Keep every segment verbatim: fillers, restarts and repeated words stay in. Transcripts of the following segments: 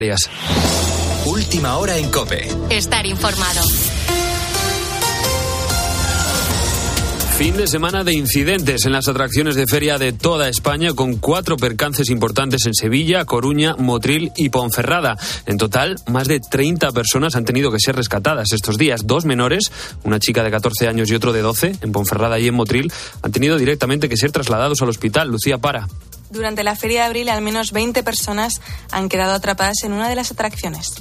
Última hora en COPE. Estar informado. Fin de semana de incidentes en las atracciones de feria de toda España, con cuatro percances importantes en Sevilla, Coruña, Motril y Ponferrada. En total, más de treinta personas han tenido que ser rescatadas estos días. Dos menores, una chica de catorce años y otro de doce, en Ponferrada y en Motril, han tenido directamente que ser trasladados al hospital. Lucía Para. Durante la feria de abril, al menos veinte personas han quedado atrapadas en una de las atracciones.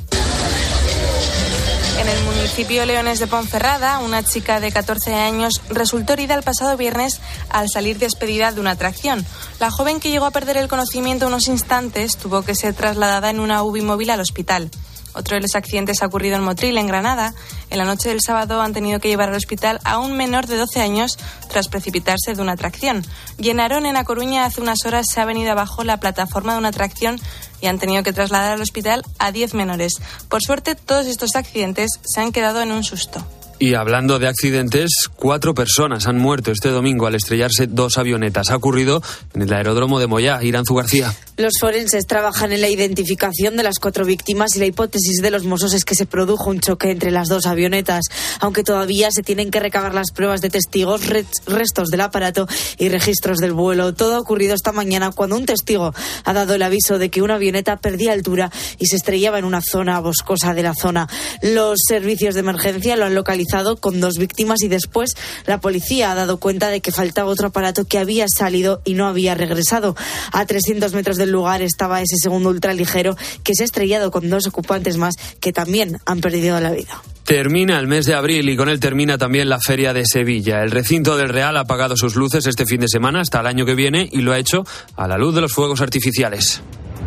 En el municipio Leones de Ponferrada, una chica de catorce años resultó herida el pasado viernes al salir despedida de una atracción. La joven, que llegó a perder el conocimiento unos instantes, tuvo que ser trasladada en una U B I móvil al hospital. Otro de los accidentes ha ocurrido en Motril, en Granada. En la noche del sábado han tenido que llevar al hospital a un menor de doce años tras precipitarse de una atracción. Y en Arón, en A Coruña, hace unas horas se ha venido abajo la plataforma de una atracción y han tenido que trasladar al hospital a diez menores. Por suerte, todos estos accidentes se han quedado en un susto. Y hablando de accidentes, cuatro personas han muerto este domingo al estrellarse dos avionetas. Ha ocurrido en el aeródromo de Moyá. Iranzu García. Los forenses trabajan en la identificación de las cuatro víctimas y la hipótesis de los Mossos es que se produjo un choque entre las dos avionetas, aunque todavía se tienen que recabar las pruebas de testigos, restos del aparato y registros del vuelo. Todo ha ocurrido esta mañana cuando un testigo ha dado el aviso de que una avioneta perdía altura y se estrellaba en una zona boscosa de la zona. Los servicios de emergencia lo han localizado con dos víctimas y después la policía ha dado cuenta de que faltaba otro aparato que había salido y no había regresado. A trescientos metros del lugar estaba ese segundo ultraligero que se ha estrellado con dos ocupantes más que también han perdido la vida. Termina el mes de abril y con él termina también la Feria de Sevilla. El recinto del Real ha apagado sus luces este fin de semana hasta el año que viene y lo ha hecho a la luz de los fuegos artificiales.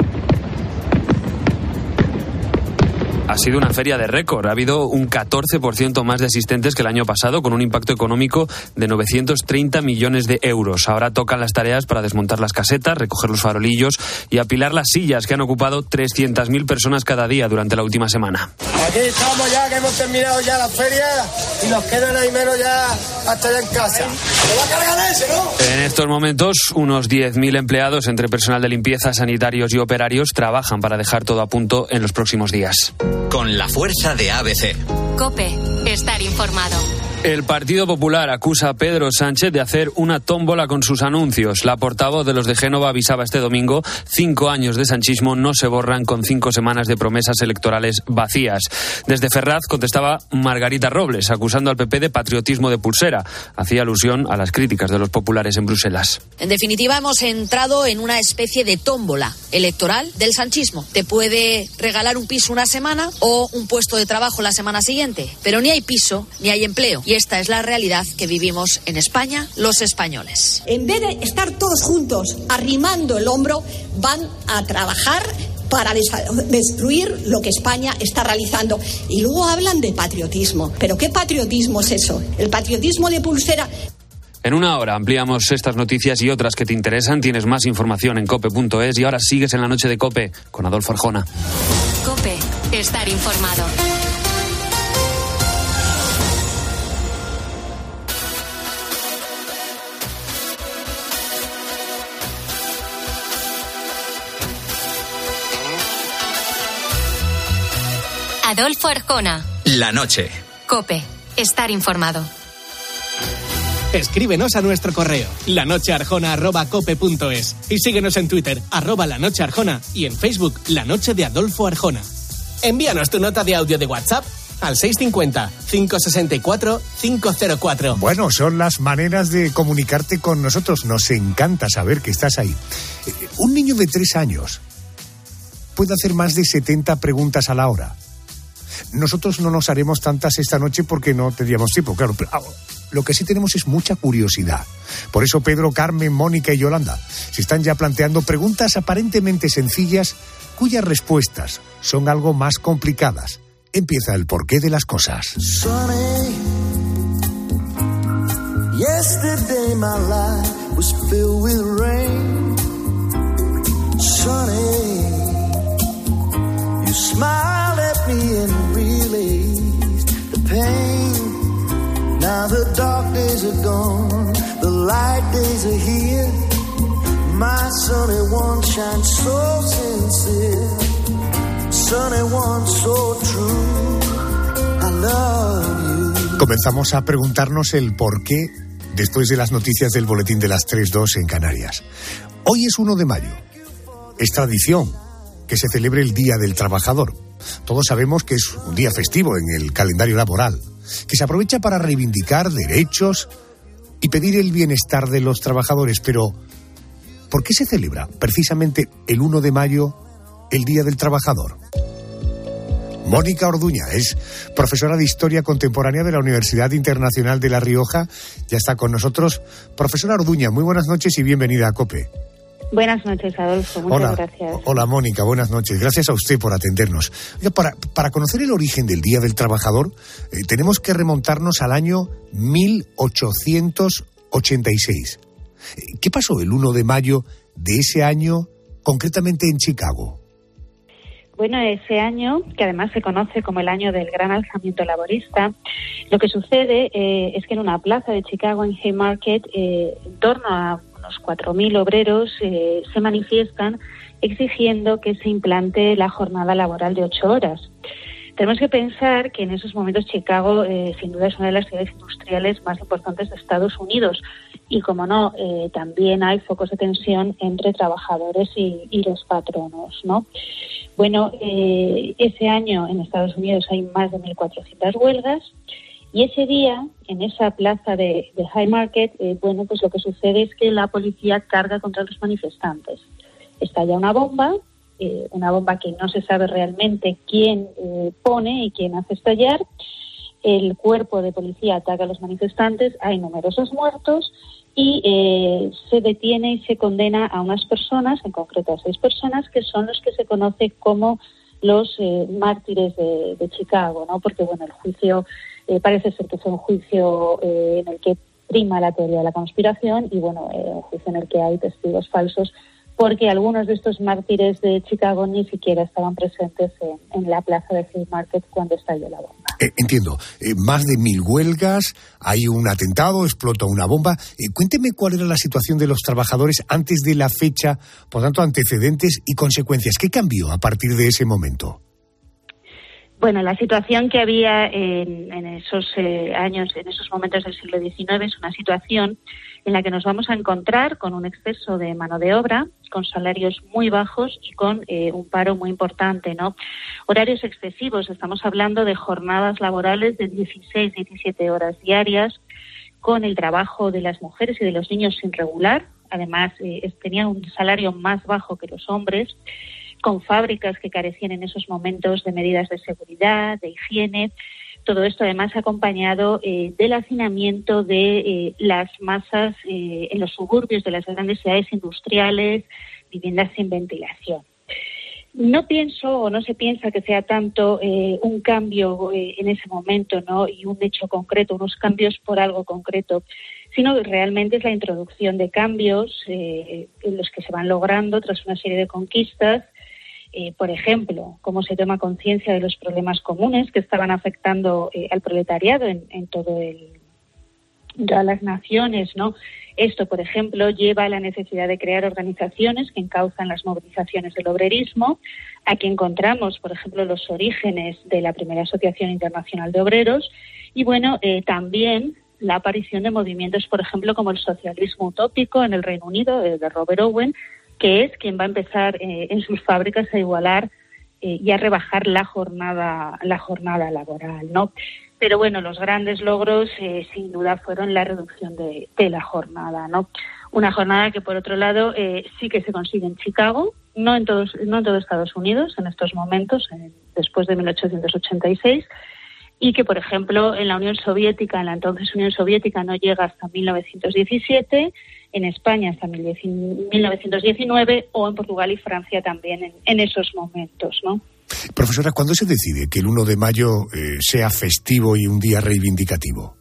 Ha sido una feria de récord. Ha habido un catorce por ciento más de asistentes que el año pasado, con un impacto económico de novecientos treinta millones de euros. Ahora tocan las tareas para desmontar las casetas, recoger los farolillos y apilar las sillas que han ocupado trescientas mil personas cada día durante la última semana. Aquí estamos ya, que hemos terminado ya la feria y nos quedan ahí menos ya hasta allá en casa. ¿Se va a cargar ese, no? En estos momentos, unos diez mil empleados entre personal de limpieza, sanitarios y operarios trabajan para dejar todo a punto en los próximos días. Con la fuerza de A B C. COPE. Estar informado. El Partido Popular acusa a Pedro Sánchez de hacer una tómbola con sus anuncios. La portavoz de los de Génova avisaba este domingo: cinco años de sanchismo no se borran con cinco semanas de promesas electorales vacías. Desde Ferraz contestaba Margarita Robles, acusando al P P de patriotismo de pulsera. Hacía alusión a las críticas de los populares en Bruselas. En definitiva, hemos entrado en una especie de tómbola electoral del sanchismo. Te puede regalar un piso una semana o un puesto de trabajo la semana siguiente, pero ni hay piso ni hay empleo. Y esta es la realidad que vivimos en España los españoles. En vez de estar todos juntos arrimando el hombro, van a trabajar para des- destruir lo que España está realizando. Y luego hablan de patriotismo. ¿Pero qué patriotismo es eso? ¿El patriotismo de pulsera? En una hora ampliamos estas noticias y otras que te interesan. Tienes más información en cope punto es y ahora sigues en la noche de COPE con Adolfo Arjona. COPE. Estar informado. Adolfo Arjona. La noche. COPE. Estar informado. Escríbenos a nuestro correo lanochearjona arroba cope punto es y síguenos en Twitter arroba lanochearjona y en Facebook La Noche de Adolfo Arjona. Envíanos tu nota de audio de WhatsApp al seis cinco cero, cinco seis cuatro, cinco cero cuatro. Bueno, son las maneras de comunicarte con nosotros. Nos encanta saber que estás ahí. Un niño de tres años puede hacer más de setenta preguntas a la hora. Nosotros no nos haremos tantas esta noche porque no tendríamos tiempo, claro. Pero, ah, lo que sí tenemos es mucha curiosidad. Por eso Pedro, Carmen, Mónica y Yolanda se están ya planteando preguntas aparentemente sencillas cuyas respuestas son algo más complicadas. Empieza el porqué de las cosas. Sunny, yesterday my life was filled with rain. Sunny, you smiled at me and released the pain. Now the dark days are gone, the light days are here. My sunny one shines so sincere. sunny one so true. I love you. Comenzamos a preguntarnos el por qué después de las noticias del boletín de las tres dos en Canarias. Hoy es uno de mayo. Es tradición que se celebre el Día del Trabajador. Todos sabemos que es un día festivo en el calendario laboral, que se aprovecha para reivindicar derechos y pedir el bienestar de los trabajadores. Pero, ¿por qué se celebra precisamente el uno de mayo el Día del Trabajador? Mónica Orduña es profesora de Historia Contemporánea de la Universidad Internacional de La Rioja. Ya está con nosotros. Profesora Orduña, muy buenas noches y bienvenida a COPE. Buenas noches, Adolfo. Muchas hola, gracias. Hola, Mónica. Buenas noches. Gracias a usted por atendernos. Oiga, para, para conocer el origen del Día del Trabajador, eh, tenemos que remontarnos al año mil ochocientos ochenta y seis. Eh, ¿Qué pasó el uno de mayo de ese año, concretamente en Chicago? Bueno, ese año, que además se conoce como el año del gran alzamiento laborista, lo que sucede eh, es que en una plaza de Chicago, en Haymarket, eh, en torno a unos cuatro mil obreros eh, se manifiestan exigiendo que se implante la jornada laboral de ocho horas. Tenemos que pensar que en esos momentos Chicago, eh, sin duda, es una de las ciudades industriales más importantes de Estados Unidos. Y, como no, eh, también hay focos de tensión entre trabajadores y, y los patronos, ¿no? Bueno, eh, ese año en Estados Unidos hay más de mil cuatrocientas huelgas. Y ese día, en esa plaza de, de Haymarket, eh, bueno, pues lo que sucede es que la policía carga contra los manifestantes. Estalla una bomba, eh, una bomba que no se sabe realmente quién eh, pone y quién hace estallar. El cuerpo de policía ataca a los manifestantes, hay numerosos muertos y eh, se detiene y se condena a unas personas, en concreto a seis personas, que son los que se conoce como los eh, mártires de, de Chicago, ¿no? Porque, bueno, el juicio eh, parece ser que fue un juicio eh, en el que prima la teoría de la conspiración y, bueno, eh, un juicio en el que hay testigos falsos, porque algunos de estos mártires de Chicago ni siquiera estaban presentes en, en la plaza de Haymarket cuando estalló la bomba. Eh, entiendo. Eh, más de mil huelgas, hay un atentado, explota una bomba. Eh, cuénteme cuál era la situación de los trabajadores antes de la fecha, por tanto, antecedentes y consecuencias. ¿Qué cambió a partir de ese momento? Bueno, la situación que había en, en esos eh, años, en esos momentos del siglo diecinueve, es una situación en la que nos vamos a encontrar con un exceso de mano de obra, con salarios muy bajos y con eh, un paro muy importante, ¿no? Horarios excesivos, estamos hablando de jornadas laborales de dieciséis, diecisiete horas diarias, con el trabajo de las mujeres y de los niños sin regular, además eh, tenían un salario más bajo que los hombres, con fábricas que carecían en esos momentos de medidas de seguridad, de higiene. Todo esto además acompañado eh, del hacinamiento de eh, las masas eh, en los suburbios de las grandes ciudades industriales, viviendas sin ventilación. No pienso o no se piensa que sea tanto eh, un cambio eh, en ese momento, ¿no? Y un hecho concreto, unos cambios por algo concreto, sino que realmente es la introducción de cambios eh, en los que se van logrando tras una serie de conquistas. Eh, por ejemplo, cómo se toma conciencia de los problemas comunes que estaban afectando eh, al proletariado en, en todo el, en todas las naciones, ¿no? Esto, por ejemplo, lleva a la necesidad de crear organizaciones que encauzan las movilizaciones del obrerismo. Aquí encontramos, por ejemplo, los orígenes de la primera Asociación Internacional de Obreros y, bueno, eh, también la aparición de movimientos, por ejemplo, como el socialismo utópico en el Reino Unido, eh, de Robert Owen, que es quien va a empezar eh, en sus fábricas a igualar eh, y a rebajar la jornada la jornada laboral, ¿no? Pero bueno, los grandes logros eh, sin duda fueron la reducción de, de la jornada, ¿no? Una jornada que, por otro lado, eh, sí que se consigue en Chicago, no en todos no en todo Estados Unidos en estos momentos, en, después de mil ochocientos ochenta y seis, y que, por ejemplo, en la Unión Soviética, en la entonces Unión Soviética, no llega hasta mil novecientos diecisiete, en España hasta mil novecientos diecinueve o en Portugal y Francia también en, en esos momentos, ¿no? Profesora, ¿cuándo se decide que el uno de mayo eh, sea festivo y un día reivindicativo?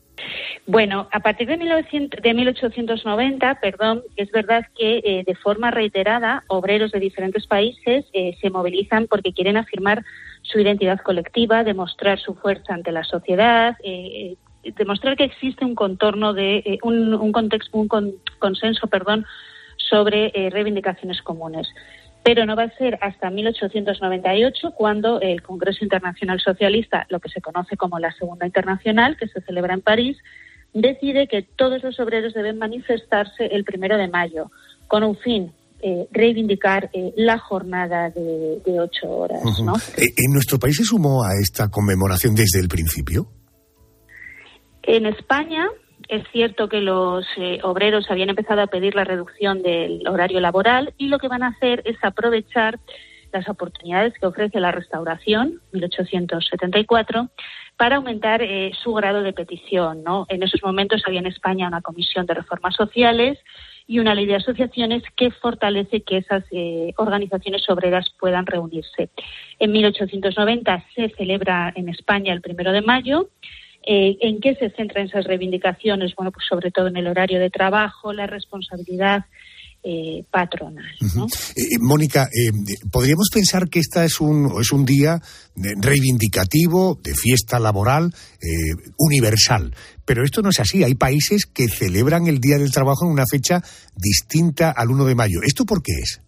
Bueno, a partir de, mil novecientos, de mil ochocientos noventa, perdón, es verdad que eh, de forma reiterada obreros de diferentes países eh, se movilizan porque quieren afirmar su identidad colectiva, demostrar su fuerza ante la sociedad, eh, demostrar que existe un contorno de eh, un, un contexto, un con, consenso, perdón, sobre eh, reivindicaciones comunes. Pero no va a ser hasta mil ochocientos noventa y ocho cuando el Congreso Internacional Socialista, lo que se conoce como la Segunda Internacional, que se celebra en París, decide que todos los obreros deben manifestarse el primero de mayo, con un fin, eh, reivindicar eh, la jornada de, de ocho horas, uh-huh. ¿no? ¿En nuestro país se sumó a esta conmemoración desde el principio? En España es cierto que los eh, obreros habían empezado a pedir la reducción del horario laboral y lo que van a hacer es aprovechar las oportunidades que ofrece la Restauración, mil ochocientos setenta y cuatro, para aumentar eh, su grado de petición, ¿no? En esos momentos había en España una comisión de reformas sociales y una ley de asociaciones que fortalece que esas eh, organizaciones obreras puedan reunirse. En mil ochocientos noventa se celebra en España el primero de mayo. Eh, ¿En qué se centran esas reivindicaciones? Bueno, pues sobre todo en el horario de trabajo, la responsabilidad eh, patronal, ¿no? Uh-huh. Eh, Mónica, eh, ¿podríamos pensar que esta es un, es un día reivindicativo, de fiesta laboral, eh, universal? Pero esto no es así. Hay países que celebran el Día del Trabajo en una fecha distinta al uno de mayo. ¿Esto por qué es?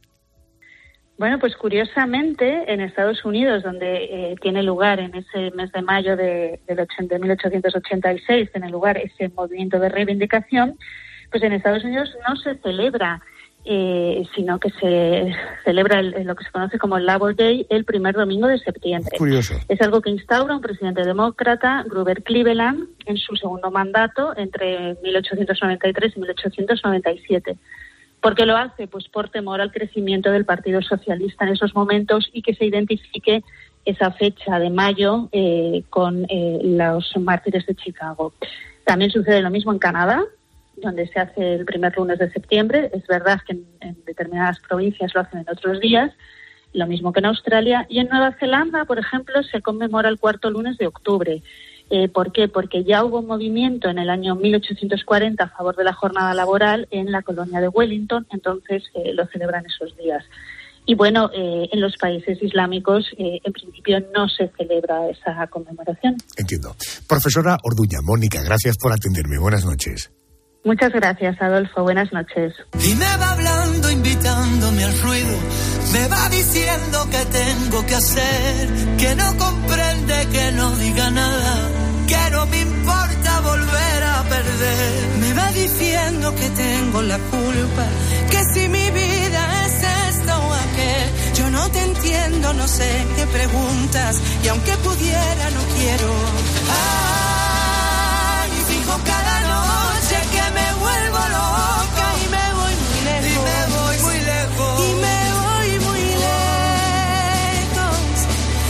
Bueno, pues curiosamente en Estados Unidos, donde eh, tiene lugar en ese mes de mayo de, de, de mil ochocientos ochenta y seis, tiene lugar ese movimiento de reivindicación, pues en Estados Unidos no se celebra, eh, sino que se celebra el, lo que se conoce como el Labor Day el primer domingo de septiembre. Curioso. Es algo que instaura un presidente demócrata, Grover Cleveland, en su segundo mandato entre mil ochocientos noventa y tres y mil ochocientos noventa y siete. ¿Por qué lo hace? Pues por temor al crecimiento del Partido Socialista en esos momentos y que se identifique esa fecha de mayo eh, con eh, los mártires de Chicago. También sucede lo mismo en Canadá, donde se hace el primer lunes de septiembre. Es verdad que en, en determinadas provincias lo hacen en otros días, lo mismo que en Australia. Y en Nueva Zelanda, por ejemplo, se conmemora el cuarto lunes de octubre. Eh, ¿Por qué? Porque ya hubo un movimiento en el año mil ochocientos cuarenta a favor de la jornada laboral en la colonia de Wellington, entonces eh, lo celebran esos días. Y bueno, eh, en los países islámicos, eh, en principio no se celebra esa conmemoración. Entiendo. Profesora Orduña, Mónica, gracias por atenderme. Buenas noches. Muchas gracias, Adolfo. Buenas noches. Y me va hablando, invitándome al ruido. Me va diciendo que tengo que hacer, que no comprende, que no diga nada, que no me importa volver a perder. Me va diciendo que tengo la culpa, que si mi vida es esto o aquel. Yo no te entiendo, no sé qué preguntas, y aunque pudiera no quiero. Ay, fijo cada noche que me vuelvo loca y me voy muy lejos. Y me voy muy lejos. Y me voy muy lejos.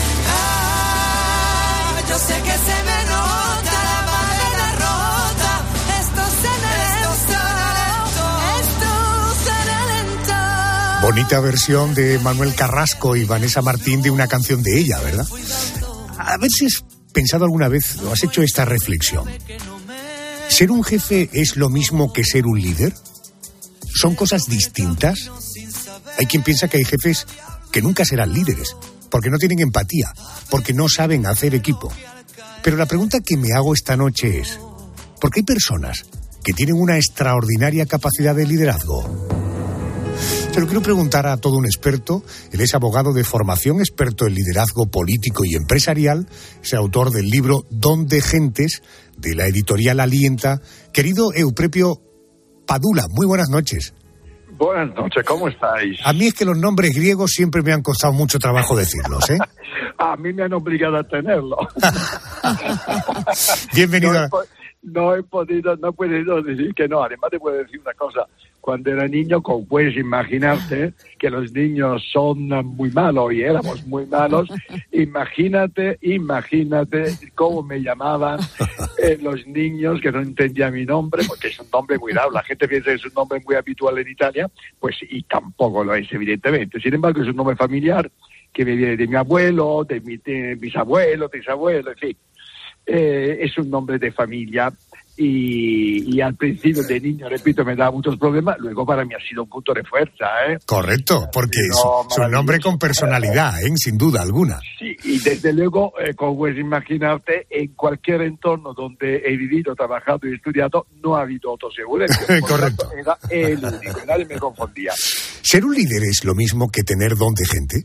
Ah, yo sé que se me nota la madera rota. Esto se me lento. Esto se me lento. Bonita versión de Manuel Carrasco y Vanessa Martín de una canción de ella, ¿verdad? A ver si has pensado alguna vez o has hecho esta reflexión. ¿Ser un jefe es lo mismo que ser un líder? ¿Son cosas distintas? Hay quien piensa que hay jefes que nunca serán líderes, porque no tienen empatía, porque no saben hacer equipo. Pero la pregunta que me hago esta noche es, ¿por qué hay personas que tienen una extraordinaria capacidad de liderazgo? Se lo quiero preguntar a todo un experto. Él es abogado de formación, experto en liderazgo político y empresarial. Es autor del libro Don de Gentes, de la editorial Alienta. Querido Euprepio Padula, muy buenas noches. Buenas noches, ¿cómo estáis? A mí es que los nombres griegos siempre me han costado mucho trabajo decirlos, ¿eh? A mí me han obligado a tenerlo. Bienvenido. No he, po- no he podido, no he podido decir que no. Además te puedo decir una cosa. Cuando era niño, como puedes imaginarte, que los niños son muy malos y éramos muy malos, imagínate, imagínate cómo me llamaban eh, los niños que no entendían mi nombre, porque es un nombre muy raro. La gente piensa que es un nombre muy habitual en Italia, pues y tampoco lo es, evidentemente. Sin embargo, es un nombre familiar que me viene de mi abuelo, de, mi, de mis abuelos, de mis abuelos, en fin. Eh, es un nombre de familia. Y, y al principio de niño, repito, me daba muchos problemas, luego para mí ha sido un punto de fuerza, ¿eh? Correcto, porque no, es un nombre con personalidad, ¿eh? Sin duda alguna. Sí, y desde luego, eh, como puedes imaginarte, en cualquier entorno donde he vivido, trabajado y estudiado, no ha habido otro seguro. Correcto. Era el único, nadie me confundía. ¿Ser un líder es lo mismo que tener don de gente?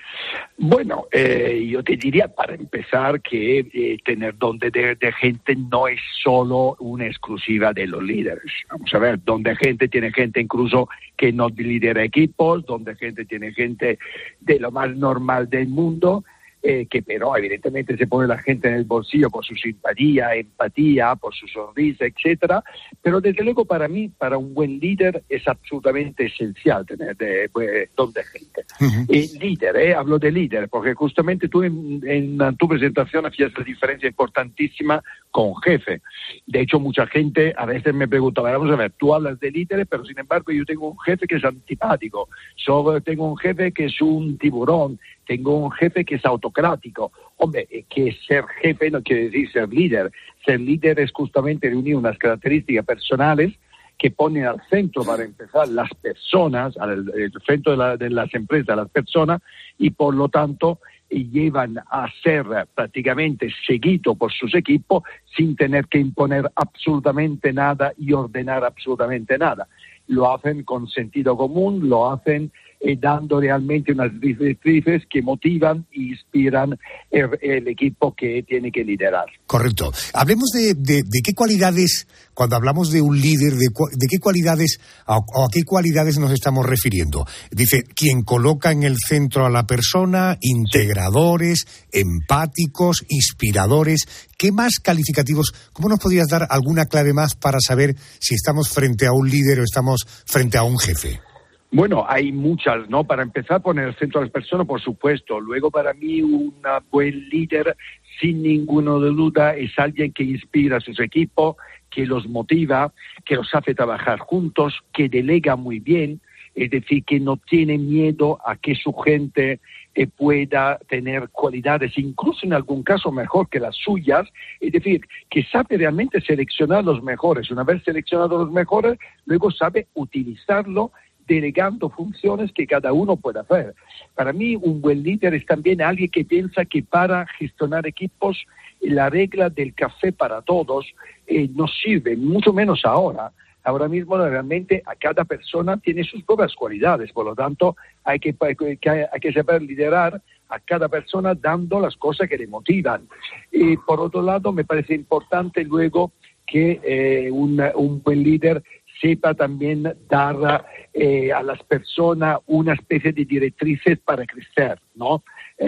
Bueno, eh, yo te diría para empezar que eh, tener don de, de gente no es solo una exclusiva de los líderes. Vamos a ver, don de gente tiene gente incluso que no lidera equipos, don de gente tiene gente de lo más normal del mundo, eh, que pero evidentemente se pone la gente en el bolsillo por su simpatía, empatía, por su sonrisa, etcétera. Pero desde luego para mí, para un buen líder, es absolutamente esencial tener de, de, don de gente. Uh-huh. Y líder, eh, hablo de líder, porque justamente tú en, en tu presentación hacías la diferencia importantísima con jefe. De hecho, mucha gente a veces me pregunta, vamos a ver, tú hablas de líderes, pero sin embargo yo tengo un jefe que es antipático, yo tengo un jefe que es un tiburón, tengo un jefe que es autocrático. Hombre, que ser jefe no quiere decir ser líder. Ser líder es justamente reunir unas características personales que ponen al centro, para empezar, las personas, al el centro de, la, de las empresas, las personas, y por lo tanto llevan a ser prácticamente seguido por sus equipos sin tener que imponer absolutamente nada y ordenar absolutamente nada. Lo hacen con sentido común, lo hacen eh, dando realmente unas directrices que motivan e inspiran el, el equipo que tiene que liderar. Correcto. Hablemos de, de, de qué cualidades, cuando hablamos de un líder, de, de qué cualidades o a, a qué cualidades nos estamos refiriendo. Dice, quien coloca en el centro a la persona, integradores, empáticos, inspiradores. ¿Qué más calificativos? ¿Cómo nos podrías dar alguna clave más para saber si estamos frente a un líder o estamos frente a un jefe? Bueno, hay muchas, ¿no? Para empezar, poner el centro a las personas, por supuesto. Luego, para mí, un buen líder, sin ninguna duda, es alguien que inspira a sus equipos, que los motiva, que los hace trabajar juntos, que delega muy bien, es decir, que no tiene miedo a que su gente eh, pueda tener cualidades, incluso en algún caso mejor que las suyas, es decir, que sabe realmente seleccionar los mejores. Una vez seleccionado los mejores, luego sabe utilizarlo, delegando funciones que cada uno puede hacer. Para mí, un buen líder es también alguien que piensa que para gestionar equipos, la regla del café para todos eh, no sirve, mucho menos ahora. Ahora mismo realmente a cada persona tiene sus propias cualidades, por lo tanto hay que, hay que, hay que saber liderar a cada persona dando las cosas que le motivan. Y por otro lado, me parece importante luego que eh, un, un buen líder sepa también dar eh, a las personas una especie de directrices para crecer, ¿no?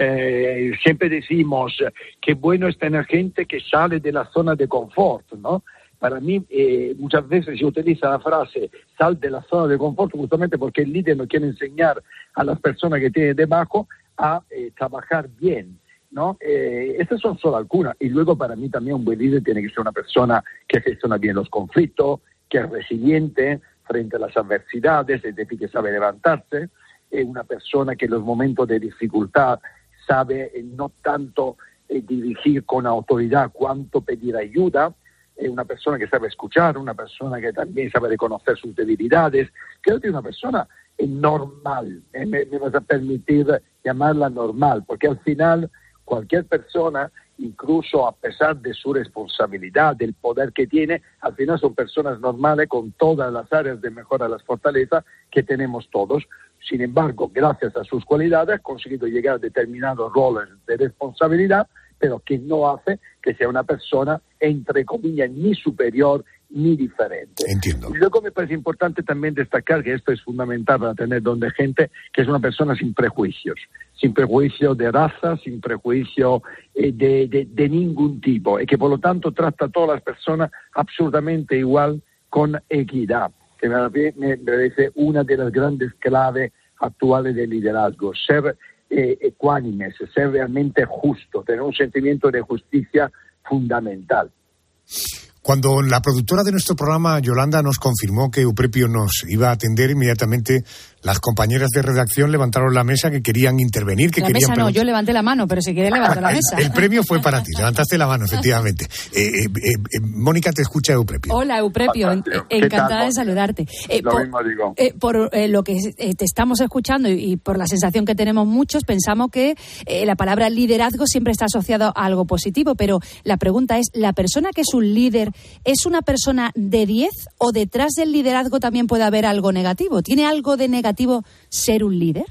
Eh, siempre decimos que bueno es tener gente que sale de la zona de confort, ¿no? Para mí, eh, muchas veces se utiliza la frase sal de la zona de confort justamente porque el líder no quiere enseñar a las personas que tiene debajo a eh, trabajar bien, ¿no? Eh, estas son solo algunas. Y luego, para mí, también un buen líder tiene que ser una persona que gestiona bien los conflictos, que es resiliente frente a las adversidades, es decir, que sabe levantarse, es una persona que en los momentos de dificultad sabe eh, no tanto eh, dirigir con autoridad cuanto pedir ayuda, es una persona que sabe escuchar, una persona que también sabe reconocer sus debilidades. Creo que es una persona eh, normal, eh, me, me vas a permitir llamarla normal, porque al final cualquier persona, incluso a pesar de su responsabilidad, del poder que tiene, al final son personas normales con todas las áreas de mejora de las fortalezas que tenemos todos. Sin embargo, gracias a sus cualidades, ha conseguido llegar a determinados roles de responsabilidad, pero que no hace que sea una persona, entre comillas, ni superior ni diferente. Entiendo. Y luego me parece importante también destacar que esto es fundamental para tener don de gente, que es una persona sin prejuicios, sin prejuicio de raza, sin prejuicio eh, de, de, de ningún tipo, y que por lo tanto trata a todas las personas absolutamente igual, con equidad, que me parece una de las grandes claves actuales del liderazgo, ser eh, ecuánimes, ser realmente justo, tener un sentimiento de justicia fundamental. Cuando la productora de nuestro programa, Yolanda, nos confirmó que Euprepio nos iba a atender, inmediatamente las compañeras de redacción levantaron la mesa, que querían intervenir, que la querían... mesa no, yo levanté la mano, pero si quieres levanto la mesa. El, el premio fue para ti, levantaste la mano, efectivamente. Eh, eh, eh, Mónica, te escucha Euprepio. Hola, Euprepio, en, encantada de saludarte. Eh, lo por, mismo digo. Eh, por eh, lo que eh, te estamos escuchando y, y por la sensación que tenemos muchos, pensamos que eh, la palabra liderazgo siempre está asociado a algo positivo, pero la pregunta es, ¿la persona que es un líder es una persona de diez o detrás del liderazgo también puede haber algo negativo? ¿Tiene algo de negativo negativo ser un líder?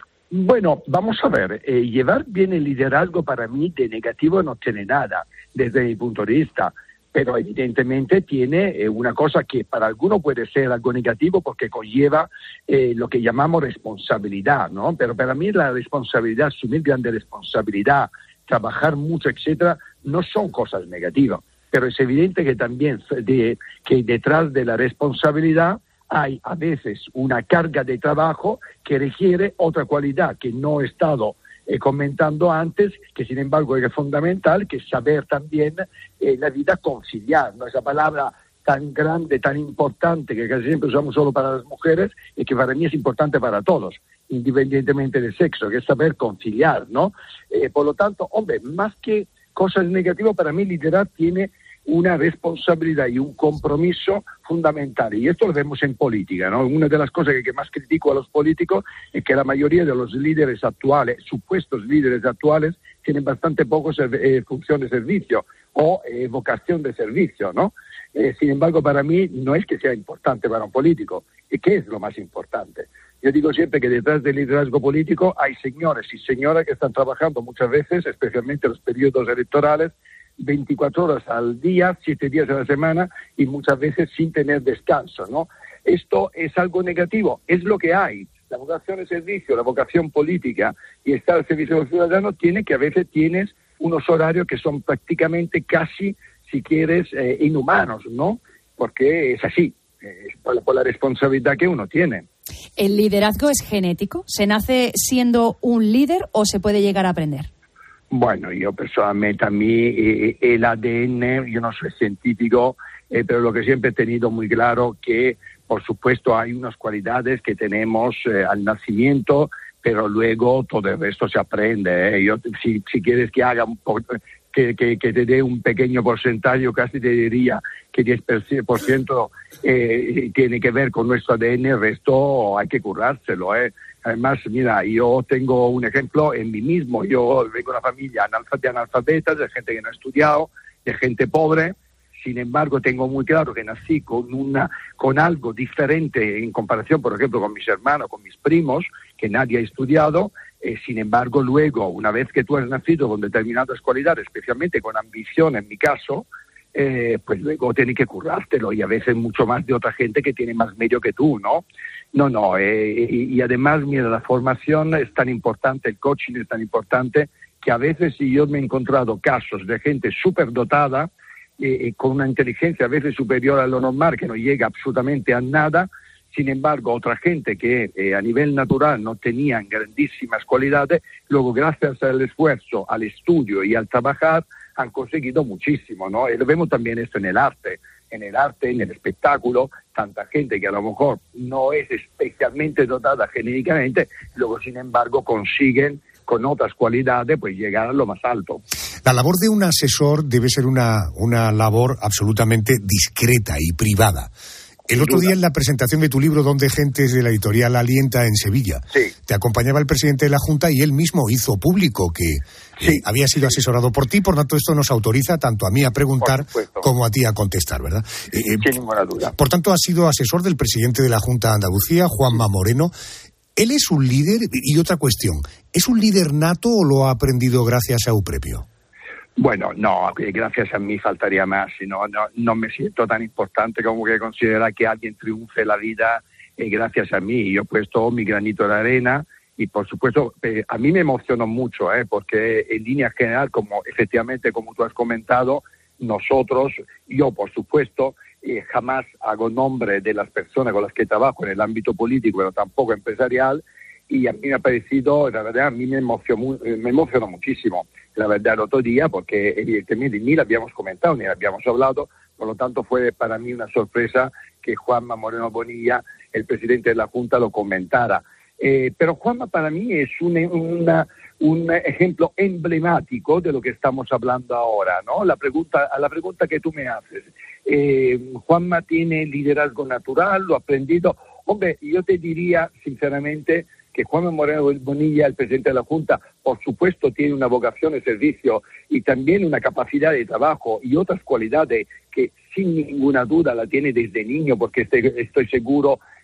Bueno, vamos a ver, eh, llevar bien el liderazgo para mí de negativo no tiene nada, desde mi punto de vista, pero evidentemente tiene eh, una cosa que para algunos puede ser algo negativo porque conlleva eh, lo que llamamos responsabilidad, ¿no? Pero para mí la responsabilidad, asumir grande responsabilidad, trabajar mucho, etcétera, no son cosas negativas, pero es evidente que también de, que detrás de la responsabilidad hay a veces una carga de trabajo que requiere otra cualidad que no he estado eh, comentando antes, que sin embargo es fundamental, que es saber también eh, la vida conciliar, ¿no? Esa palabra tan grande, tan importante, que casi siempre usamos solo para las mujeres y que para mí es importante para todos, independientemente del sexo, que es saber conciliar, ¿no? Eh, por lo tanto, hombre, más que cosas negativas, para mí liderar tiene una responsabilidad y un compromiso fundamental, y esto lo vemos en política, ¿no? Una de las cosas que, que más critico a los políticos es que la mayoría de los líderes actuales, supuestos líderes actuales, tienen bastante poco eh, función de servicio o eh, vocación de servicio, ¿no? Eh, sin embargo, para mí no es que sea importante para un político. ¿Y qué es lo más importante? Yo digo siempre que detrás del liderazgo político hay señores y señoras que están trabajando muchas veces, especialmente en los periodos electorales, veinticuatro horas al día, siete días a la semana y muchas veces sin tener descanso, ¿no? Esto es algo negativo, es lo que hay. La vocación de servicio, la vocación política y estar al servicio de los ciudadanos tiene que a veces tienes unos horarios que son prácticamente casi, si quieres, eh, inhumanos, ¿no? Porque es así, es por, la, por la responsabilidad que uno tiene. ¿El liderazgo es genético? ¿Se nace siendo un líder o se puede llegar a aprender? Bueno, yo personalmente, a mí eh, el A D N, yo no soy científico, eh, pero lo que siempre he tenido muy claro que, por supuesto, hay unas cualidades que tenemos eh, al nacimiento, pero luego todo el resto se aprende. ¿eh? Yo, si, si quieres que haga un po- que, que, que te dé un pequeño porcentaje, yo casi te diría que diez por ciento eh, tiene que ver con nuestro A D N, el resto hay que currárselo, ¿eh? Además, mira, yo tengo un ejemplo en mí mismo. Yo vengo de una familia de analfabetas, de gente que no ha estudiado, de gente pobre. Sin embargo, tengo muy claro que nací con una con algo diferente en comparación, por ejemplo, con mis hermanos, con mis primos, que nadie ha estudiado. Eh, sin embargo, luego, una vez que tú has nacido con determinadas cualidades, especialmente con ambición, en mi caso, eh, pues luego tienes que currártelo, y a veces mucho más de otra gente que tiene más medio que tú, ¿no? No, no, eh, y, y además, mira, la formación es tan importante, el coaching es tan importante, que a veces si yo me he encontrado casos de gente súper dotada, eh, con una inteligencia a veces superior a lo normal, que no llega absolutamente a nada. Sin embargo, otra gente que eh, a nivel natural no tenían grandísimas cualidades, luego gracias al esfuerzo, al estudio y al trabajar, han conseguido muchísimo, ¿no? Y lo vemos también esto en el arte, en el arte, en el espectáculo, tanta gente que a lo mejor no es especialmente dotada genéticamente, luego sin embargo consiguen con otras cualidades pues llegar a lo más alto. La labor de un asesor debe ser una, una labor absolutamente discreta y privada. El otro día en la presentación de tu libro, Donde Gentes, de la editorial Alienta, en Sevilla, sí, te acompañaba el presidente de la Junta y él mismo hizo público que sí. eh, había sido asesorado por ti, por tanto esto nos autoriza tanto a mí a preguntar como a ti a contestar, ¿verdad? Eh, Sin ninguna duda. Por tanto, has sido asesor del presidente de la Junta de Andalucía, Juanma Moreno. ¿Él es un líder? Y otra cuestión, ¿es un líder nato o lo ha aprendido gracias a Euprepio? Bueno, no, gracias a mí faltaría más, sino no, no me siento tan importante como que considerar que alguien triunfe en la vida eh, gracias a mí. Yo he puesto mi granito de arena y, por supuesto, eh, a mí me emocionó mucho, eh, porque en línea general, como efectivamente, como tú has comentado, nosotros, yo, por supuesto, eh, jamás hago nombre de las personas con las que trabajo en el ámbito político, pero tampoco empresarial, y a mí me ha parecido, la verdad, a mí me emocionó, me emocionó muchísimo, la verdad, el otro día, porque evidentemente ni lo habíamos comentado, ni lo habíamos hablado, por lo tanto fue para mí una sorpresa que Juanma Moreno Bonilla, el presidente de la Junta, lo comentara. Eh, pero Juanma para mí es un, una, un ejemplo emblemático de lo que estamos hablando ahora, ¿no? La pregunta, a la pregunta que tú me haces, eh, Juanma tiene liderazgo natural, lo ha aprendido. Hombre, yo te diría sinceramente que Juanma Moreno Bonilla, el presidente de la Junta, por supuesto tiene una vocación de servicio y también una capacidad de trabajo y otras cualidades que sin ninguna duda la tiene desde niño, porque estoy, estoy seguro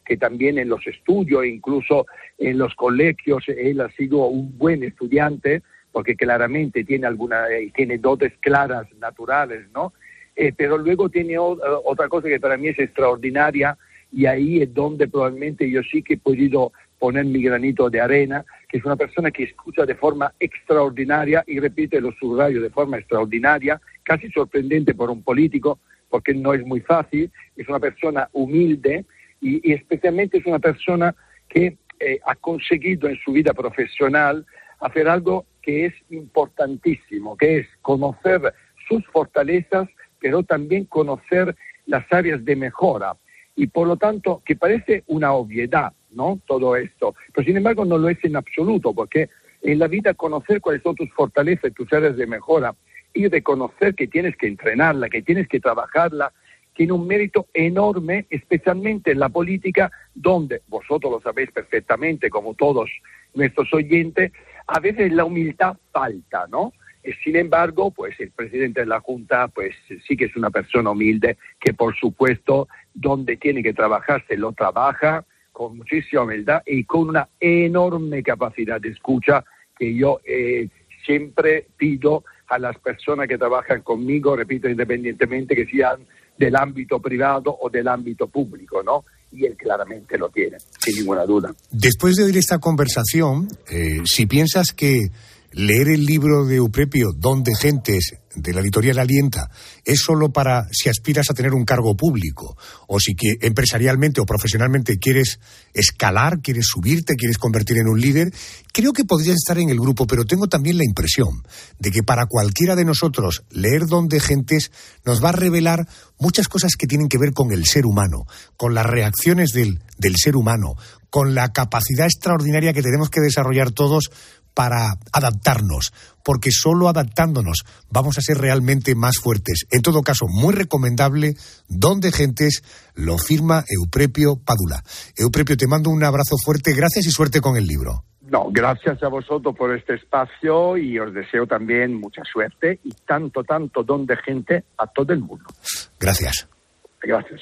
que también en los estudios, incluso en los colegios, él ha sido un buen estudiante, porque claramente tiene alguna, eh, tiene dotes claras, naturales, ¿no? Eh, pero luego tiene o, otra cosa que para mí es extraordinaria, y ahí es donde probablemente yo sí que he podido poner mi granito de arena, que es una persona que escucha de forma extraordinaria y repite los subrayos de forma extraordinaria, casi sorprendente por un político, porque no es muy fácil. Es una persona humilde y, y especialmente es una persona que eh, ha conseguido en su vida profesional hacer algo que es importantísimo, que es conocer sus fortalezas, pero también conocer las áreas de mejora. Y por lo tanto, que parece una obviedad, ¿no?, todo esto, pero sin embargo no lo es en absoluto, porque en la vida conocer cuáles son tus fortalezas y tus áreas de mejora y reconocer que tienes que entrenarla, que tienes que trabajarla, tiene un mérito enorme, especialmente en la política, donde, vosotros lo sabéis perfectamente, como todos nuestros oyentes, a veces la humildad falta, ¿no? Sin embargo, pues el presidente de la Junta, pues sí que es una persona humilde, que por supuesto, donde tiene que trabajar, se lo trabaja con muchísima humildad y con una enorme capacidad de escucha, que yo eh, siempre pido a las personas que trabajan conmigo, repito, independientemente que sean del ámbito privado o del ámbito público, ¿no? Y él claramente lo tiene, sin ninguna duda. Después de oír esta conversación, eh, si piensas que leer el libro de Euprepio, Don de Gentes, de la editorial Alienta, es solo para si aspiras a tener un cargo público, o si que empresarialmente o profesionalmente quieres escalar, quieres subirte, quieres convertir en un líder, creo que podrías estar en el grupo, pero tengo también la impresión de que para cualquiera de nosotros leer Don de Gentes nos va a revelar muchas cosas que tienen que ver con el ser humano, con las reacciones del, del ser humano, con la capacidad extraordinaria que tenemos que desarrollar todos para adaptarnos, porque solo adaptándonos vamos a ser realmente más fuertes. En todo caso, muy recomendable, Don de Gentes, lo firma Euprepio Padula. Euprepio, te mando un abrazo fuerte, gracias y suerte con el libro. No, gracias a vosotros por este espacio y os deseo también mucha suerte y tanto, tanto Don de Gente a todo el mundo. Gracias. Gracias.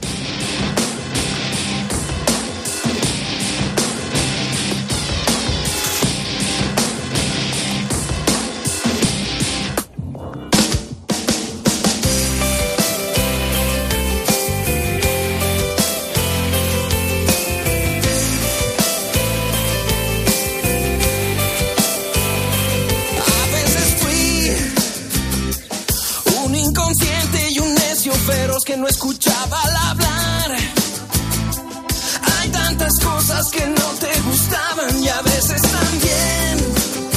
Que no escuchaba al hablar. Hay tantas cosas que no te gustaban y a veces también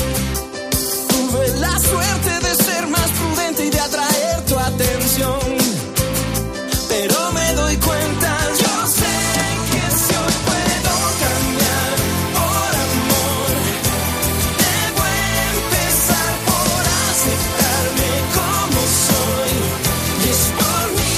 tuve la suerte de ser más prudente y de atraer tu atención, pero me doy cuenta, yo sé que si hoy puedo cambiar por amor, debo empezar por aceptarme como soy, y es por mí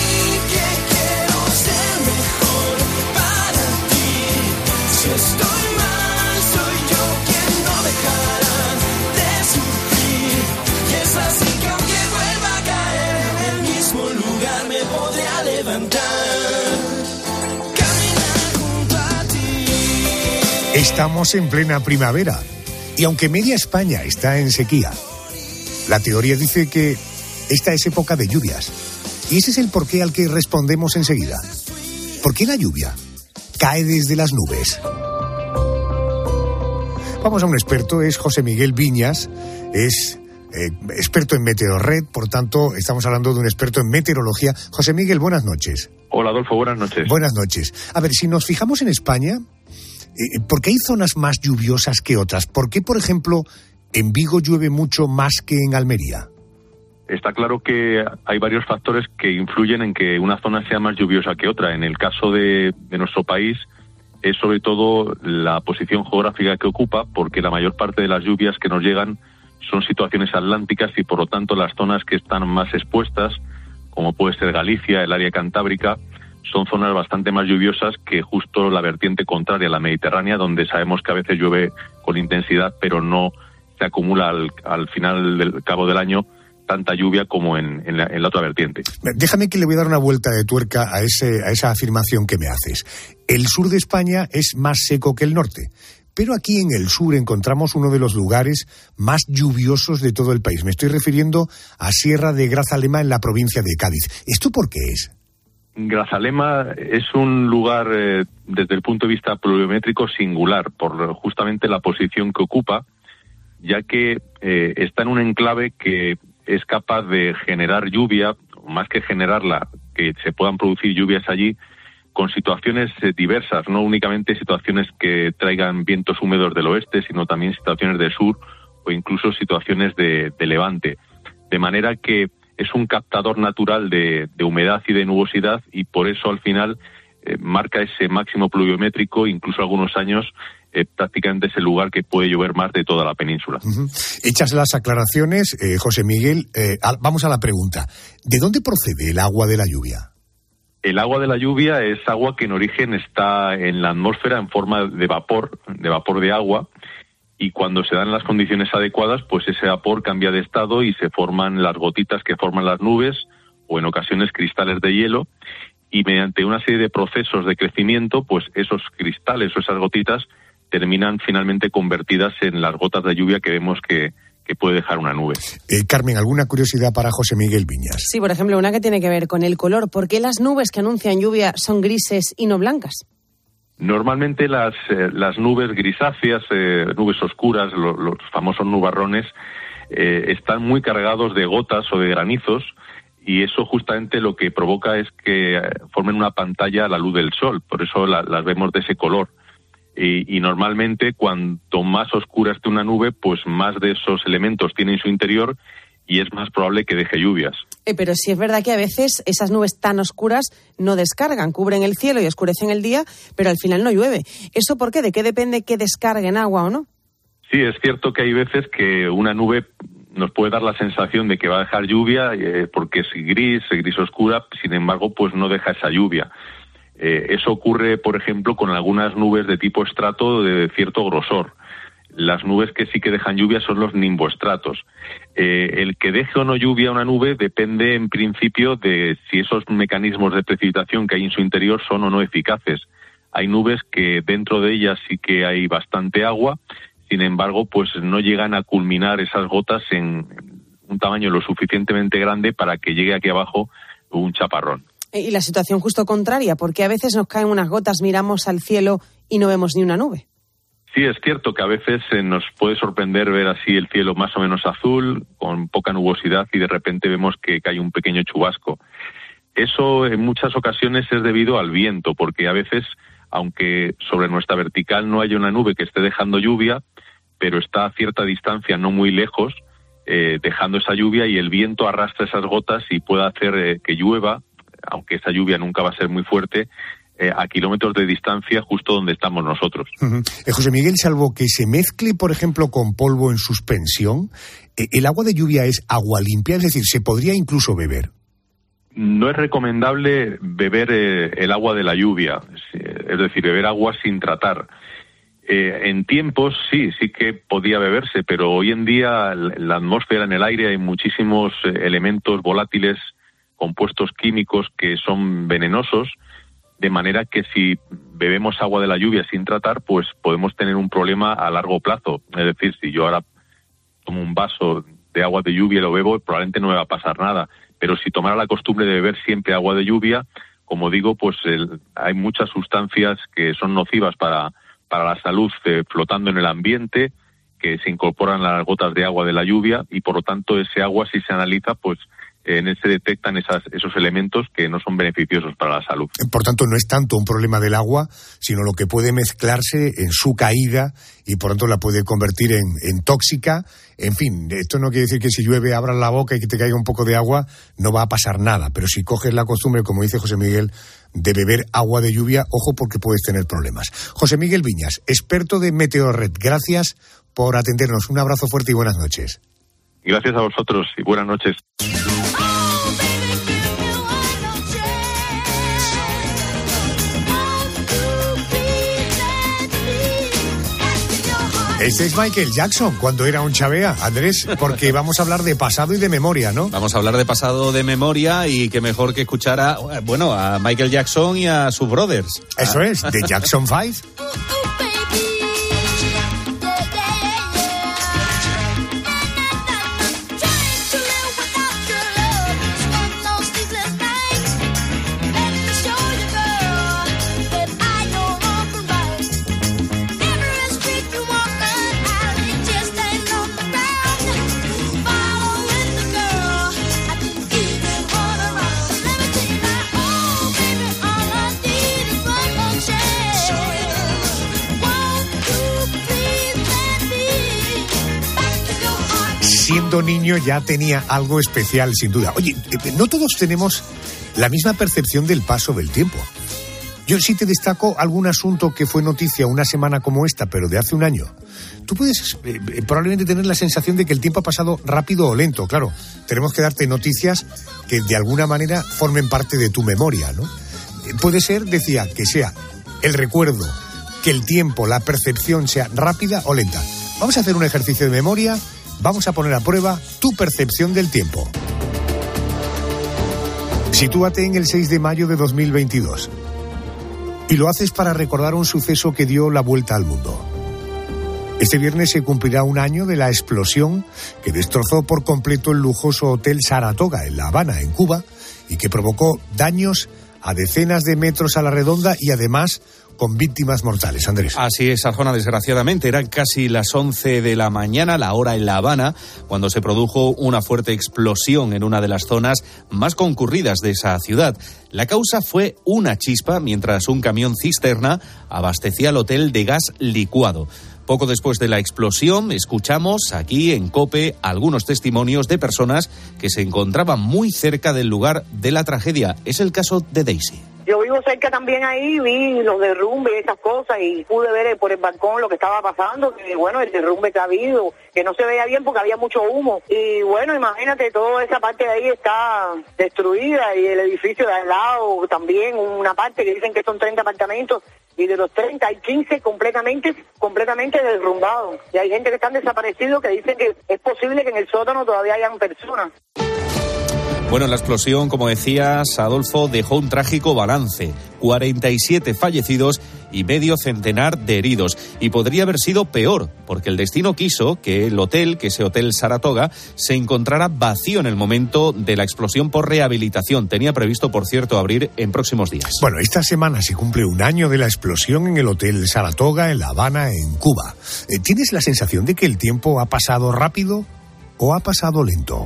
estoy mal, soy yo quien no dejará de sufrir. Y es así que aunque vuelva a caer en el mismo lugar, me podré levantar, caminar junto a ti. Estamos en plena primavera y aunque media España está en sequía, la teoría dice que esta es época de lluvias. Y ese es el porqué al que respondemos enseguida. ¿Por qué la lluvia cae desde las nubes? Vamos a un experto, es José Miguel Viñas, es eh, experto en Meteorred, por tanto estamos hablando de un experto en meteorología. José Miguel, buenas noches. Hola Adolfo, buenas noches. Buenas noches. A ver, si nos fijamos en España, eh, ¿por qué hay zonas más lluviosas que otras? ¿Por qué, por ejemplo, en Vigo llueve mucho más que en Almería? Está claro que hay varios factores que influyen en que una zona sea más lluviosa que otra. En el caso de, de nuestro país, es sobre todo la posición geográfica que ocupa, porque la mayor parte de las lluvias que nos llegan son situaciones atlánticas y por lo tanto las zonas que están más expuestas, como puede ser Galicia, el área cantábrica, son zonas bastante más lluviosas que justo la vertiente contraria a la Mediterránea, donde sabemos que a veces llueve con intensidad pero no se acumula al, al final del cabo del año tanta lluvia como en, en, la, en la otra vertiente. Déjame que le voy a dar una vuelta de tuerca a, ese, a esa afirmación que me haces. El sur de España es más seco que el norte, pero aquí en el sur encontramos uno de los lugares más lluviosos de todo el país. Me estoy refiriendo a Sierra de Grazalema, en la provincia de Cádiz. ¿Esto por qué es? Grazalema es un lugar, eh, desde el punto de vista pluviométrico, singular, por justamente la posición que ocupa, ya que eh, está en un enclave que es capaz de generar lluvia, más que generarla, que se puedan producir lluvias allí, con situaciones eh, diversas, no únicamente situaciones que traigan vientos húmedos del oeste, sino también situaciones de sur o incluso situaciones de, de levante. De manera que es un captador natural de, de humedad y de nubosidad, y por eso al final eh, marca ese máximo pluviométrico. Incluso algunos años eh, prácticamente es el lugar que puede llover más de toda la península. Uh-huh. Hechas las aclaraciones, eh, José Miguel, eh, a, vamos a la pregunta. ¿De dónde procede el agua de la lluvia? El agua de la lluvia es agua que en origen está en la atmósfera en forma de vapor, de vapor de agua, y cuando se dan las condiciones adecuadas, pues ese vapor cambia de estado y se forman las gotitas que forman las nubes, o en ocasiones cristales de hielo, y mediante una serie de procesos de crecimiento, pues esos cristales o esas gotitas terminan finalmente convertidas en las gotas de lluvia que vemos que, que puede dejar una nube. Eh, Carmen, ¿alguna curiosidad para José Miguel Viñas? Sí, por ejemplo, una que tiene que ver con el color. ¿Por qué las nubes que anuncian lluvia son grises y no blancas? Normalmente las, eh, las nubes grisáceas, eh, nubes oscuras, lo, los famosos nubarrones, eh, están muy cargados de gotas o de granizos, y eso justamente lo que provoca es que eh, formen una pantalla a la luz del sol. Por eso la, las vemos de ese color. Y, y normalmente cuanto más oscura esté una nube, pues más de esos elementos tiene en su interior, y es más probable que deje lluvias. Eh, pero sí es verdad que a veces esas nubes tan oscuras no descargan, cubren el cielo y oscurecen el día, pero al final no llueve. ¿Eso por qué? ¿De qué depende que descarguen agua o no? Sí, es cierto que hay veces que una nube nos puede dar la sensación de que va a dejar lluvia, eh, porque es gris, gris oscura, sin embargo, pues no deja esa lluvia. Eh, eso ocurre, por ejemplo, con algunas nubes de tipo estrato de cierto grosor. Las nubes que sí que dejan lluvia son los nimboestratos. Eh, el que deje o no lluvia una nube depende, en principio, de si esos mecanismos de precipitación que hay en su interior son o no eficaces. Hay nubes que dentro de ellas sí que hay bastante agua, sin embargo, pues no llegan a culminar esas gotas en un tamaño lo suficientemente grande para que llegue aquí abajo un chaparrón. Y la situación justo contraria, porque a veces nos caen unas gotas, miramos al cielo y no vemos ni una nube. Sí, es cierto que a veces eh, nos puede sorprender ver así el cielo más o menos azul, con poca nubosidad, y de repente vemos que cae un pequeño chubasco. Eso en muchas ocasiones es debido al viento, porque a veces, aunque sobre nuestra vertical no haya una nube que esté dejando lluvia, pero está a cierta distancia, no muy lejos, eh, dejando esa lluvia, y el viento arrastra esas gotas y puede hacer eh, que llueva, aunque esa lluvia nunca va a ser muy fuerte, eh, a kilómetros de distancia justo donde estamos nosotros. Uh-huh. Eh, José Miguel, salvo que se mezcle, por ejemplo, con polvo en suspensión, eh, ¿el agua de lluvia es agua limpia? Es decir, ¿se podría incluso beber? No es recomendable beber eh, el agua de la lluvia, es decir, beber agua sin tratar. Eh, en tiempos sí, sí que podía beberse, pero hoy en día en la atmósfera, en el aire, hay muchísimos eh, elementos volátiles, compuestos químicos que son venenosos, de manera que si bebemos agua de la lluvia sin tratar, pues podemos tener un problema a largo plazo. Es decir, si yo ahora tomo un vaso de agua de lluvia y lo bebo, probablemente no me va a pasar nada. Pero si tomara la costumbre de beber siempre agua de lluvia, como digo, pues el, hay muchas sustancias que son nocivas para, para la salud eh, flotando en el ambiente, que se incorporan a las gotas de agua de la lluvia, y por lo tanto ese agua, si se analiza, pues en él se detectan esas, esos elementos que no son beneficiosos para la salud. Por tanto, no es tanto un problema del agua, sino lo que puede mezclarse en su caída y por tanto la puede convertir en, en tóxica. En fin, esto no quiere decir que si llueve abras la boca y que te caiga un poco de agua, no va a pasar nada. Pero si coges la costumbre, como dice José Miguel, de beber agua de lluvia, ojo, porque puedes tener problemas. José Miguel Viñas, experto de Meteorred, gracias por atendernos. Un abrazo fuerte y buenas noches. Gracias a vosotros y buenas noches. Este es Michael Jackson, cuando era un chavea, Andrés, porque vamos a hablar de pasado y de memoria, ¿no? Vamos a hablar de pasado, de memoria, y qué mejor que escuchar a, bueno, a Michael Jackson y a sus brothers. Eso es, de Jackson Five. Siendo niño ya tenía algo especial, sin duda. Oye, no todos tenemos la misma percepción del paso del tiempo. Yo sí te destaco algún asunto que fue noticia una semana como esta, pero de hace un año. Tú puedes eh, probablemente tener la sensación de que el tiempo ha pasado rápido o lento. Claro, tenemos que darte noticias que de alguna manera formen parte de tu memoria, ¿no? Eh, puede ser, decía, que sea el recuerdo, que el tiempo, la percepción sea rápida o lenta. Vamos a hacer un ejercicio de memoria. Vamos a poner a prueba tu percepción del tiempo. Sitúate en el seis de mayo de dos mil veintidós. Y lo haces para recordar un suceso que dio la vuelta al mundo. Este viernes se cumplirá un año de la explosión que destrozó por completo el lujoso Hotel Saratoga en La Habana, en Cuba, y que provocó daños a decenas de metros a la redonda y además con víctimas mortales, Andrés. Así es, Arjona, desgraciadamente. Eran casi las once de la mañana, la hora en La Habana, cuando se produjo una fuerte explosión en una de las zonas más concurridas de esa ciudad. La causa fue una chispa mientras un camión cisterna abastecía el hotel de gas licuado. Poco después de la explosión, escuchamos aquí en COPE algunos testimonios de personas que se encontraban muy cerca del lugar de la tragedia. Es el caso de Daisy. Yo vivo cerca también ahí, vi los derrumbes y esas cosas y pude ver por el balcón lo que estaba pasando, que bueno, el derrumbe que ha habido, que no se veía bien porque había mucho humo. Y bueno, imagínate, toda esa parte de ahí está destruida y el edificio de al lado también, una parte que dicen que son treinta apartamentos y de los treinta hay quince completamente, completamente derrumbados. Y hay gente que están desaparecidos que dicen que es posible que en el sótano todavía hayan personas. Bueno, la explosión, como decías, Adolfo, dejó un trágico balance. cuarenta y siete fallecidos y medio centenar de heridos. Y podría haber sido peor, porque el destino quiso que el hotel, que ese Hotel Saratoga, se encontrara vacío en el momento de la explosión por rehabilitación. Tenía previsto, por cierto, abrir en próximos días. Bueno, esta semana se cumple un año de la explosión en el Hotel Saratoga, en La Habana, en Cuba. ¿Tienes la sensación de que el tiempo ha pasado rápido o ha pasado lento?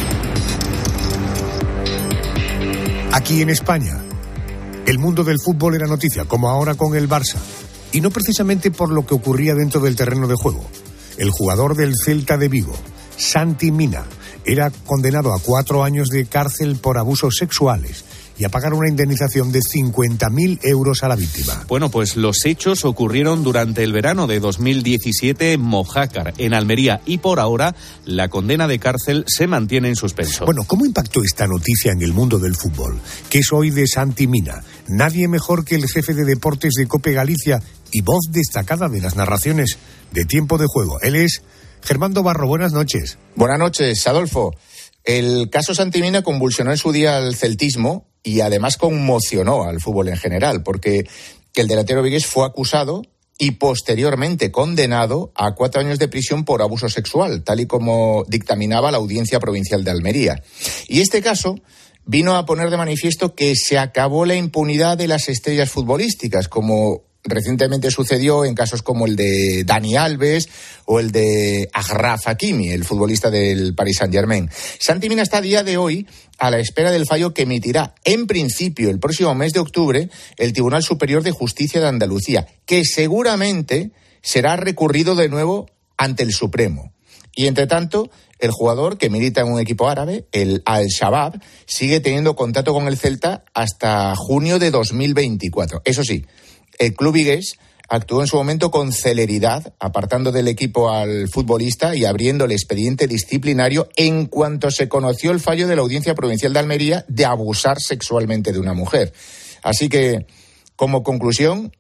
Aquí en España, el mundo del fútbol era noticia, como ahora con el Barça. Y no precisamente por lo que ocurría dentro del terreno de juego. El jugador del Celta de Vigo, Santi Mina, era condenado a cuatro años de cárcel por abusos sexuales y a pagar una indemnización de cincuenta mil euros a la víctima. Bueno, pues los hechos ocurrieron durante el verano de dos mil diecisiete en Mojácar, en Almería, y por ahora la condena de cárcel se mantiene en suspenso. Bueno, ¿cómo impactó esta noticia en el mundo del fútbol? ¿Qué es hoy de Santi Mina? Nadie mejor que el jefe de deportes de COPE Galicia y voz destacada de las narraciones de tiempo de juego. Él es Germando Barro. Buenas noches. Buenas noches, Adolfo. El caso Santi Mina convulsionó en su día al celtismo y además conmocionó al fútbol en general, porque el delantero vigués fue acusado y posteriormente condenado a cuatro años de prisión por abuso sexual, tal y como dictaminaba la Audiencia Provincial de Almería. Y este caso vino a poner de manifiesto que se acabó la impunidad de las estrellas futbolísticas, como recientemente sucedió en casos como el de Dani Alves o el de Achraf Hakimi, el futbolista del Paris Saint-Germain. Santi Mina está a día de hoy a la espera del fallo que emitirá en principio el próximo mes de octubre el Tribunal Superior de Justicia de Andalucía, que seguramente será recurrido de nuevo ante el Supremo. Y entre tanto, el jugador, que milita en un equipo árabe, el Al-Shabaab, sigue teniendo contacto con el Celta hasta junio de dos mil veinticuatro. Eso sí, el club vigués actuó en su momento con celeridad, apartando del equipo al futbolista y abriendo el expediente disciplinario en cuanto se conoció el fallo de la Audiencia Provincial de Almería de abusar sexualmente de una mujer. Así que, como conclusión,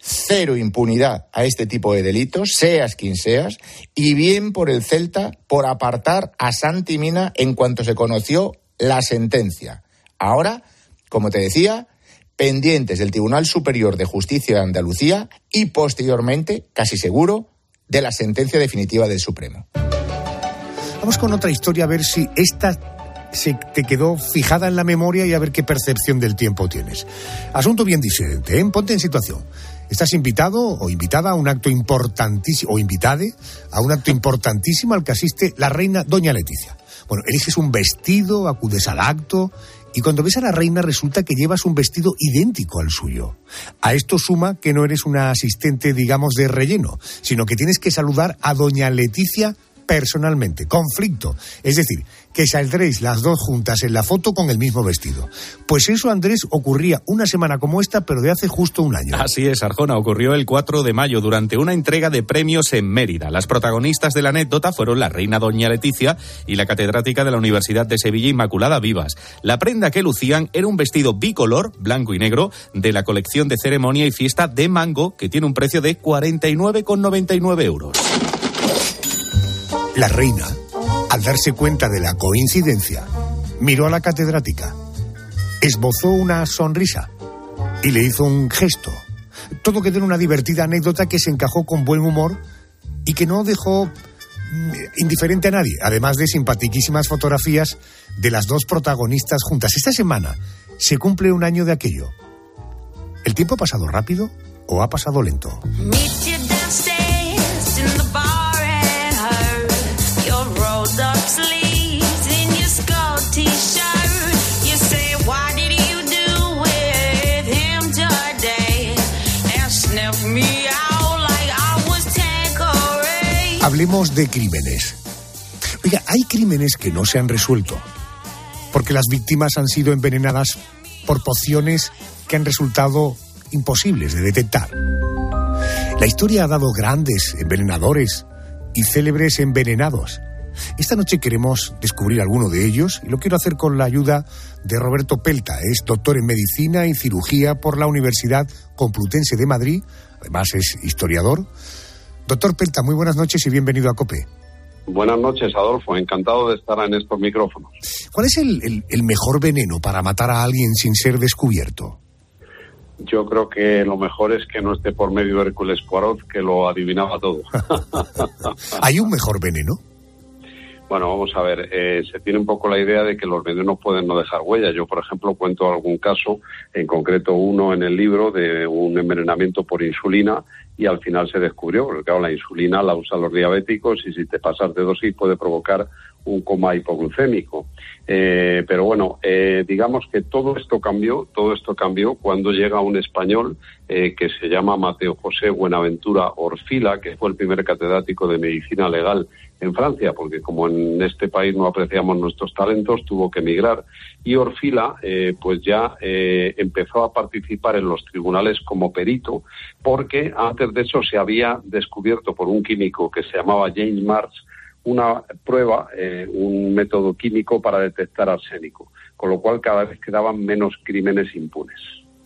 cero impunidad a este tipo de delitos, seas quien seas, y bien por el Celta por apartar a Santi Mina en cuanto se conoció la sentencia. Ahora, como te decía, pendientes del Tribunal Superior de Justicia de Andalucía y posteriormente, casi seguro, de la sentencia definitiva del Supremo. Vamos con otra historia a ver si esta se te quedó fijada en la memoria y a ver qué percepción del tiempo tienes. Asunto bien disidente, ¿eh? Ponte en situación. Estás invitado o invitada a un acto importantísimo, o invitade a un acto importantísimo al que asiste la reina Doña Leticia. Bueno, eliges un vestido, acudes al acto y cuando ves a la reina resulta que llevas un vestido idéntico al suyo. A esto suma que no eres una asistente, digamos, de relleno, sino que tienes que saludar a Doña Leticia personalmente. Conflicto. Es decir, que saldréis las dos juntas en la foto con el mismo vestido. Pues eso, Andrés, ocurría una semana como esta, pero de hace justo un año. Así es, Arjona, ocurrió el cuatro de mayo durante una entrega de premios en Mérida. Las protagonistas de la anécdota fueron la reina Doña Leticia y la catedrática de la Universidad de Sevilla, Inmaculada Vivas. La prenda que lucían era un vestido bicolor, blanco y negro, de la colección de ceremonia y fiesta de Mango, que tiene un precio de cuarenta y nueve con noventa y nueve euros. La reina, al darse cuenta de la coincidencia, miró a la catedrática, esbozó una sonrisa y le hizo un gesto. Todo quedó en una divertida anécdota que se encajó con buen humor y que no dejó indiferente a nadie, además de simpatiquísimas fotografías de las dos protagonistas juntas. Esta semana se cumple un año de aquello. ¿El tiempo ha pasado rápido o ha pasado lento? Hablemos de crímenes. Oiga, hay crímenes que no se han resuelto porque las víctimas han sido envenenadas por pociones que han resultado imposibles de detectar. La historia ha dado grandes envenenadores y célebres envenenados. Esta noche queremos descubrir alguno de ellos y lo quiero hacer con la ayuda de Roberto Pelta. Es doctor en Medicina y Cirugía por la Universidad Complutense de Madrid. Además es historiador. Doctor Pelta, muy buenas noches y bienvenido a COPE. Buenas noches, Adolfo. Encantado de estar en estos micrófonos. ¿Cuál es el, el, el mejor veneno para matar a alguien sin ser descubierto? Yo creo que lo mejor es que no esté por medio Hércules Poirot, que lo adivinaba todo. ¿Hay un mejor veneno? Bueno, vamos a ver, eh, se tiene un poco la idea de que los venenos pueden no dejar huella. Yo, por ejemplo, cuento algún caso, en concreto uno en el libro, de un envenenamiento por insulina, y al final se descubrió, porque claro, la insulina la usan los diabéticos y si te pasas de dosis puede provocar un coma hipoglucémico. Eh, pero bueno, eh, digamos que todo esto cambió, todo esto cambió cuando llega un español eh, que se llama Mateo José Buenaventura Orfila, que fue el primer catedrático de medicina legal en Francia, porque como en este país no apreciamos nuestros talentos, tuvo que emigrar. Y Orfila, eh, pues ya eh, empezó a participar en los tribunales como perito, porque antes de eso se había descubierto por un químico que se llamaba James Marsh una prueba, eh, un método químico para detectar arsénico, con lo cual cada vez quedaban menos crímenes impunes.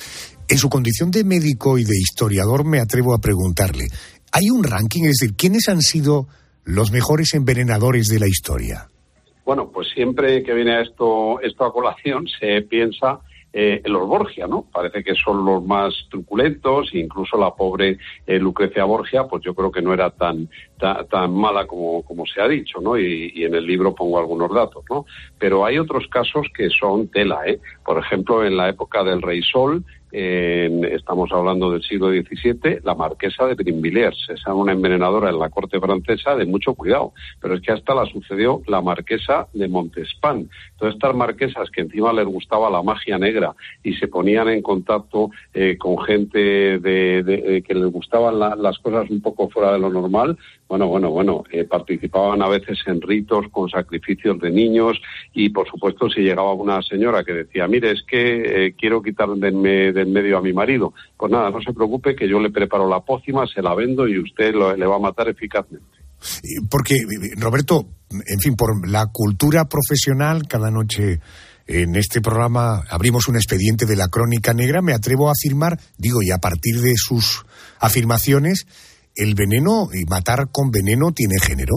En su condición de médico y de historiador me atrevo a preguntarle, ¿hay un ranking? Es decir, ¿quiénes han sido los mejores envenenadores de la historia? Bueno, pues siempre que viene esto, esto a colación se piensa eh, en los Borgia, ¿no? Parece que son los más truculentos, incluso la pobre eh, Lucrecia Borgia, pues yo creo que no era tan tan, tan mala como, como se ha dicho, ¿no? Y, y en el libro pongo algunos datos, ¿no? Pero hay otros casos que son tela, ¿eh? Por ejemplo, en la época del Rey Sol, Eh, estamos hablando del siglo diecisiete, la marquesa de Brinvilliers, esa una envenenadora en la corte francesa de mucho cuidado, pero es que hasta la sucedió la marquesa de Montespan. Todas estas marquesas que encima les gustaba la magia negra y se ponían en contacto eh, con gente de, de, de que les gustaban la, las cosas un poco fuera de lo normal, bueno, bueno, bueno, eh, participaban a veces en ritos con sacrificios de niños y por supuesto si llegaba una señora que decía, mire, es que eh, quiero quitar de, me, del medio a mi marido, pues nada, no se preocupe que yo le preparo la pócima, se la vendo y usted lo, le va a matar eficazmente. Porque, Roberto, en fin, por la cultura profesional, cada noche en este programa abrimos un expediente de la Crónica Negra, me atrevo a afirmar, digo, y a partir de sus afirmaciones. ¿El veneno y matar con veneno tiene género?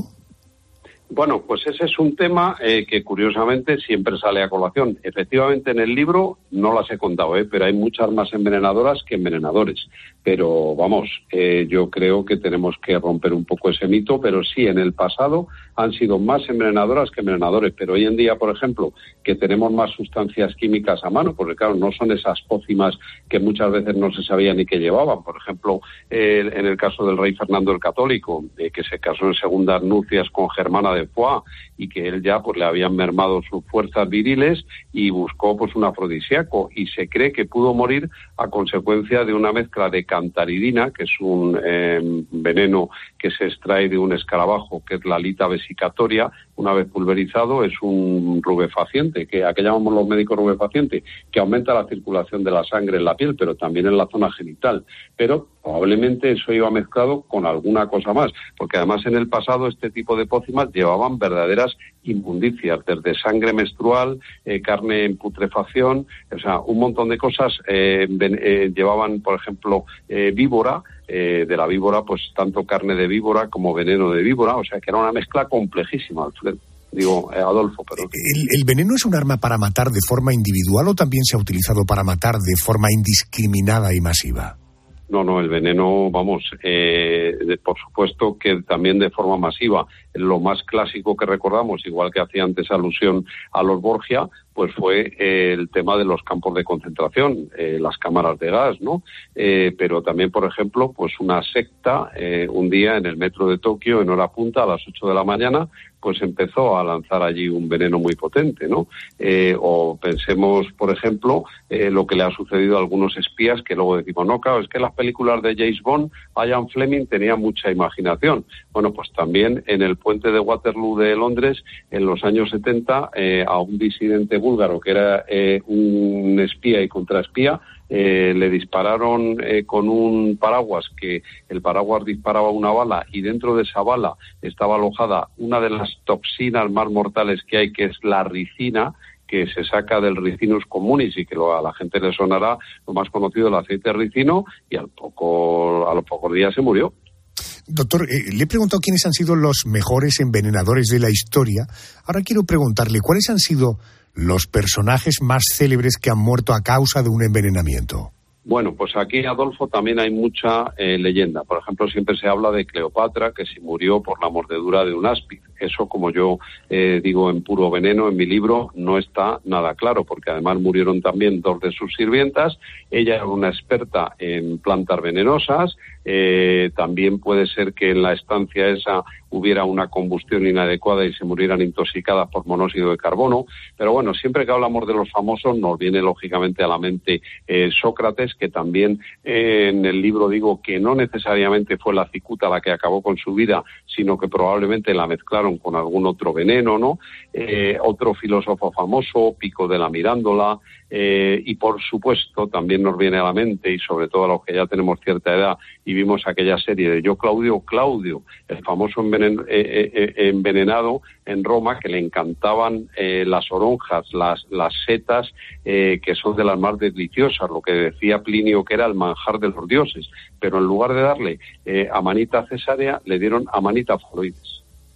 Bueno, pues ese es un tema eh, que curiosamente siempre sale a colación. Efectivamente, en el libro no las he contado, ¿eh? pero hay muchas más envenenadoras que envenenadores. Pero vamos, eh, yo creo que tenemos que romper un poco ese mito, pero sí, en el pasado han sido más envenenadoras que envenenadores. Pero hoy en día, por ejemplo, que tenemos más sustancias químicas a mano, porque claro, no son esas pócimas que muchas veces no se sabía ni que llevaban. Por ejemplo, eh, en el caso del rey Fernando el Católico, eh, que se casó en segundas nupcias con Germana de Foix, y que él ya pues le habían mermado sus fuerzas viriles y buscó pues un afrodisíaco, y se cree que pudo morir a consecuencia de una mezcla de cantaridina, que es un eh, veneno que se extrae de un escarabajo, que es la Lita vesicatoria. Una vez pulverizado es un rubefaciente, que a que llamamos los médicos rubefaciente, que aumenta la circulación de la sangre en la piel, pero también en la zona genital. Pero probablemente eso iba mezclado con alguna cosa más, porque además en el pasado este tipo de pócimas llevaban verdaderas inmundicias, desde sangre menstrual, eh, carne en putrefacción, o sea, un montón de cosas. Eh, ven, eh, llevaban, por ejemplo, eh, víbora, eh, de la víbora, pues tanto carne de víbora como veneno de víbora, o sea, que era una mezcla complejísima, Alfredo. Digo, eh, Adolfo, perdón. ¿El, ¿El veneno es un arma para matar de forma individual o también se ha utilizado para matar de forma indiscriminada y masiva? No, no, el veneno, vamos, eh, de, por supuesto que también de forma masiva. Lo más clásico que recordamos, igual que hacía antes alusión a los Borgia, pues fue eh, el tema de los campos de concentración, eh, las cámaras de gas, ¿no? Eh, pero también, por ejemplo, pues una secta, eh, un día en el metro de Tokio, en hora punta, a las ocho de la mañana, pues empezó a lanzar allí un veneno muy potente, ¿no? Eh, o pensemos, por ejemplo, eh, lo que le ha sucedido a algunos espías que luego decimos, no, claro, es que las películas de James Bond, Ian Fleming tenía mucha imaginación. Bueno, pues también en el puente de Waterloo de Londres, en los años setenta, eh, a un disidente búlgaro que era eh, un espía y contraespía, Eh, le dispararon eh, con un paraguas, que el paraguas disparaba una bala y dentro de esa bala estaba alojada una de las toxinas más mortales que hay, que es la ricina, que se saca del Ricinus communis y que lo, a la gente le sonará lo más conocido, el aceite ricino, y al poco, a los pocos días se murió. Doctor, eh, le he preguntado quiénes han sido los mejores envenenadores de la historia. Ahora quiero preguntarle cuáles han sido los personajes más célebres que han muerto a causa de un envenenamiento. Bueno, pues aquí, Adolfo, también hay mucha eh, leyenda. Por ejemplo, siempre se habla de Cleopatra, que se murió por la mordedura de un áspid. Eso, como yo eh, digo en Puro Veneno, en mi libro, no está nada claro, porque además murieron también dos de sus sirvientas. Ella era una experta en plantas venenosas. Eh, también puede ser que en la estancia esa hubiera una combustión inadecuada y se murieran intoxicadas por monóxido de carbono. Pero bueno, siempre que hablamos de los famosos nos viene lógicamente a la mente eh, Sócrates, que también eh, en el libro digo que no necesariamente fue la cicuta la que acabó con su vida, sino que probablemente la mezclaron con algún otro veneno, ¿no? Eh, otro filósofo famoso, Pico de la Mirándola, eh, y por supuesto también nos viene a la mente, y sobre todo a los que ya tenemos cierta edad y vimos aquella serie de Yo Claudio, Claudio, el famoso envenen- eh, eh, envenenado en Roma, que le encantaban eh, las oronjas, las, las setas, eh, que son de las más deliciosas, lo que decía Plinio que era el manjar de los dioses, pero en lugar de darle eh, Amanita cesárea, le dieron Amanita faloides.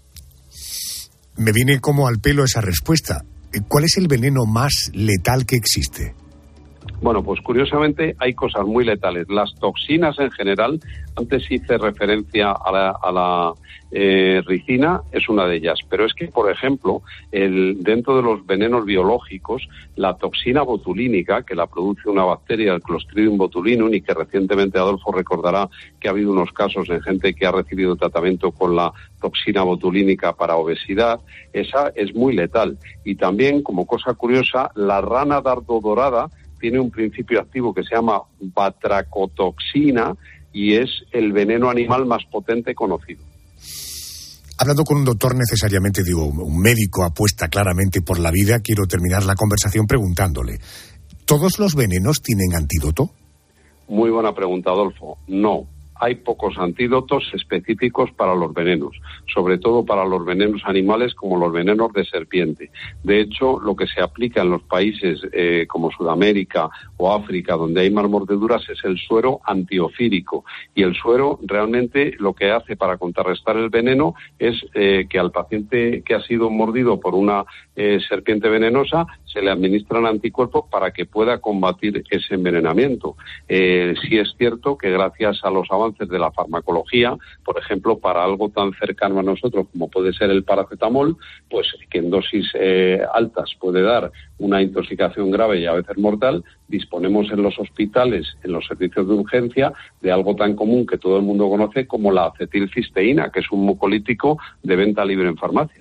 Me viene como al pelo esa respuesta. ¿Cuál es el veneno más letal que existe? Bueno, pues curiosamente hay cosas muy letales. Las toxinas en general, antes hice referencia a la, a la eh, ricina, es una de ellas. Pero es que, por ejemplo, el, dentro de los venenos biológicos, la toxina botulínica, que la produce una bacteria, el Clostridium botulinum, y que recientemente Adolfo recordará que ha habido unos casos de gente que ha recibido tratamiento con la toxina botulínica para obesidad, esa es muy letal. Y también, como cosa curiosa, la rana dardo dorada tiene un principio activo que se llama batracotoxina y es el veneno animal más potente conocido. Hablando con un doctor, necesariamente digo, un médico apuesta claramente por la vida, quiero terminar la conversación preguntándole, ¿todos los venenos tienen antídoto? Muy buena pregunta, Adolfo. No. hay pocos antídotos específicos para los venenos, sobre todo para los venenos animales como los venenos de serpiente. De hecho, lo que se aplica en los países eh, como Sudamérica o África, donde hay más mordeduras, es el suero antiofídico. Y el suero realmente lo que hace para contrarrestar el veneno es eh, que al paciente que ha sido mordido por una eh, serpiente venenosa se le administran anticuerpos para que pueda combatir ese envenenamiento. Eh, sí es cierto que gracias a los avances de la farmacología, por ejemplo, para algo tan cercano a nosotros como puede ser el paracetamol, pues que en dosis eh, altas puede dar una intoxicación grave y a veces mortal, disponemos en los hospitales, en los servicios de urgencia, de algo tan común que todo el mundo conoce como la acetilcisteína, que es un mucolítico de venta libre en farmacias.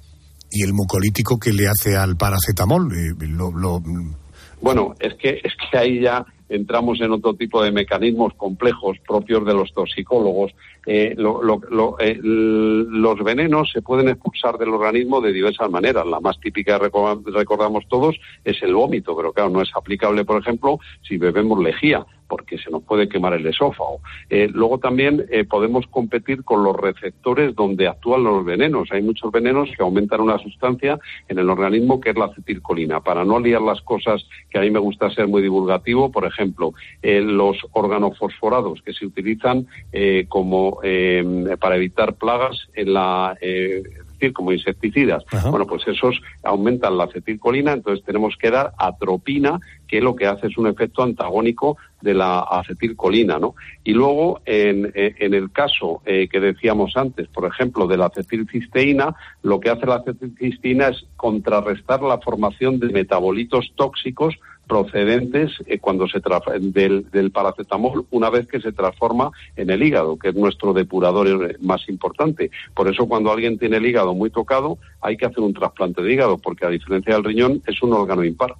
¿Y el mucolítico qué le hace al paracetamol? Eh, lo, lo... Bueno, es que, es que ahí ya entramos en otro tipo de mecanismos complejos propios de los toxicólogos. Eh, lo, lo, lo, eh, los venenos se pueden expulsar del organismo de diversas maneras. La más típica, recordamos todos, es el vómito, pero claro, no es aplicable, por ejemplo, si bebemos lejía, porque se nos puede quemar el esófago. Eh, luego también eh, podemos competir con los receptores donde actúan los venenos. Hay muchos venenos que aumentan una sustancia en el organismo que es la acetilcolina. Para no liar las cosas, que a mí me gusta ser muy divulgativo, por ejemplo, eh, los organofosforados que se utilizan eh, como eh, para evitar plagas en la... Eh, decir, como insecticidas. Ajá. Bueno, pues esos aumentan la acetilcolina, entonces tenemos que dar atropina, que lo que hace es un efecto antagónico de la acetilcolina, ¿no? Y luego, en, en el caso eh, que decíamos antes, por ejemplo, de la acetilcisteína, lo que hace la acetilcisteína es contrarrestar la formación de metabolitos tóxicos procedentes eh, cuando se tra- del, del paracetamol una vez que se transforma en el hígado, que es nuestro depurador más importante. Por eso cuando alguien tiene el hígado muy tocado hay que hacer un trasplante de hígado, porque a diferencia del riñón es un órgano impar.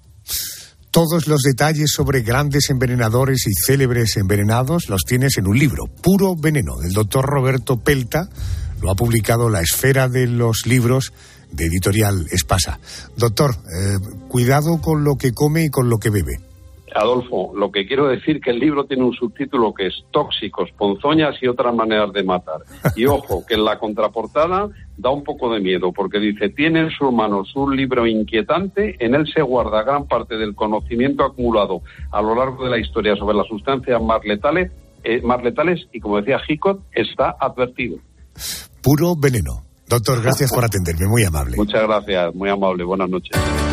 Todos los detalles sobre grandes envenenadores y célebres envenenados los tienes en un libro, Puro Veneno, del doctor Roberto Pelta. Lo ha publicado La Esfera de los Libros, de Editorial Espasa. Doctor, eh, cuidado con lo que come y con lo que bebe. Adolfo, lo que quiero decir que el libro tiene un subtítulo que es Tóxicos, ponzoñas y otras maneras de matar. Y ojo, que en la contraportada da un poco de miedo, porque dice, tiene en sus manos un libro inquietante, en él se guarda gran parte del conocimiento acumulado a lo largo de la historia sobre las sustancias más letales, eh, más letales y, como decía Hicot, está advertido. Puro Veneno. Doctor, gracias por atenderme, muy amable. Muchas gracias, muy amable, buenas noches.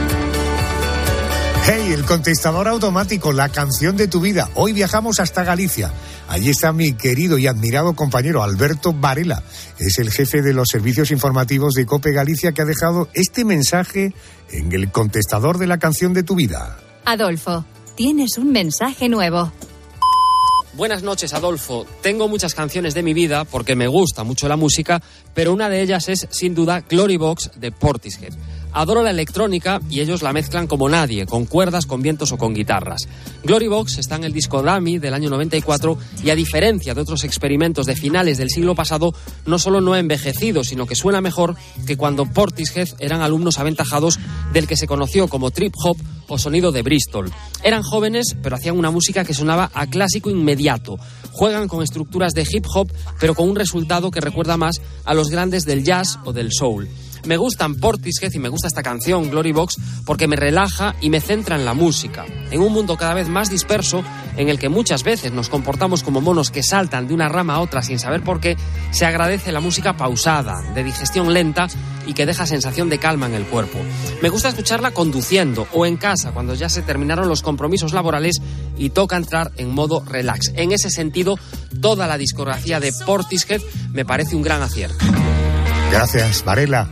Hey, el contestador automático, la canción de tu vida. Hoy viajamos hasta Galicia. Allí está mi querido y admirado compañero Alberto Varela. Es el jefe de los servicios informativos de COPE Galicia, que ha dejado este mensaje en el contestador de la canción de tu vida. Adolfo, tienes un mensaje nuevo. Buenas noches, Adolfo. Tengo muchas canciones de mi vida porque me gusta mucho la música, pero una de ellas es, sin duda, Glory Box de Portishead. Adoro la electrónica y ellos la mezclan como nadie, con cuerdas, con vientos o con guitarras. Glory Box está en el disco Dummy del año noventa y cuatro y, a diferencia de otros experimentos de finales del siglo pasado, no solo no ha envejecido, sino que suena mejor que cuando Portishead eran alumnos aventajados del que se conoció como trip hop o sonido de Bristol. Eran jóvenes, pero hacían una música que sonaba a clásico inmediato. Juegan con estructuras de hip hop, pero con un resultado que recuerda más a los grandes del jazz o del soul. Me gustan Portishead y me gusta esta canción, Glory Box, porque me relaja y me centra en la música. En un mundo cada vez más disperso, en el que muchas veces nos comportamos como monos que saltan de una rama a otra sin saber por qué, se agradece la música pausada, de digestión lenta y que deja sensación de calma en el cuerpo. Me gusta escucharla conduciendo o en casa, cuando ya se terminaron los compromisos laborales y toca entrar en modo relax. En ese sentido, toda la discografía de Portishead me parece un gran acierto. Gracias, Varela.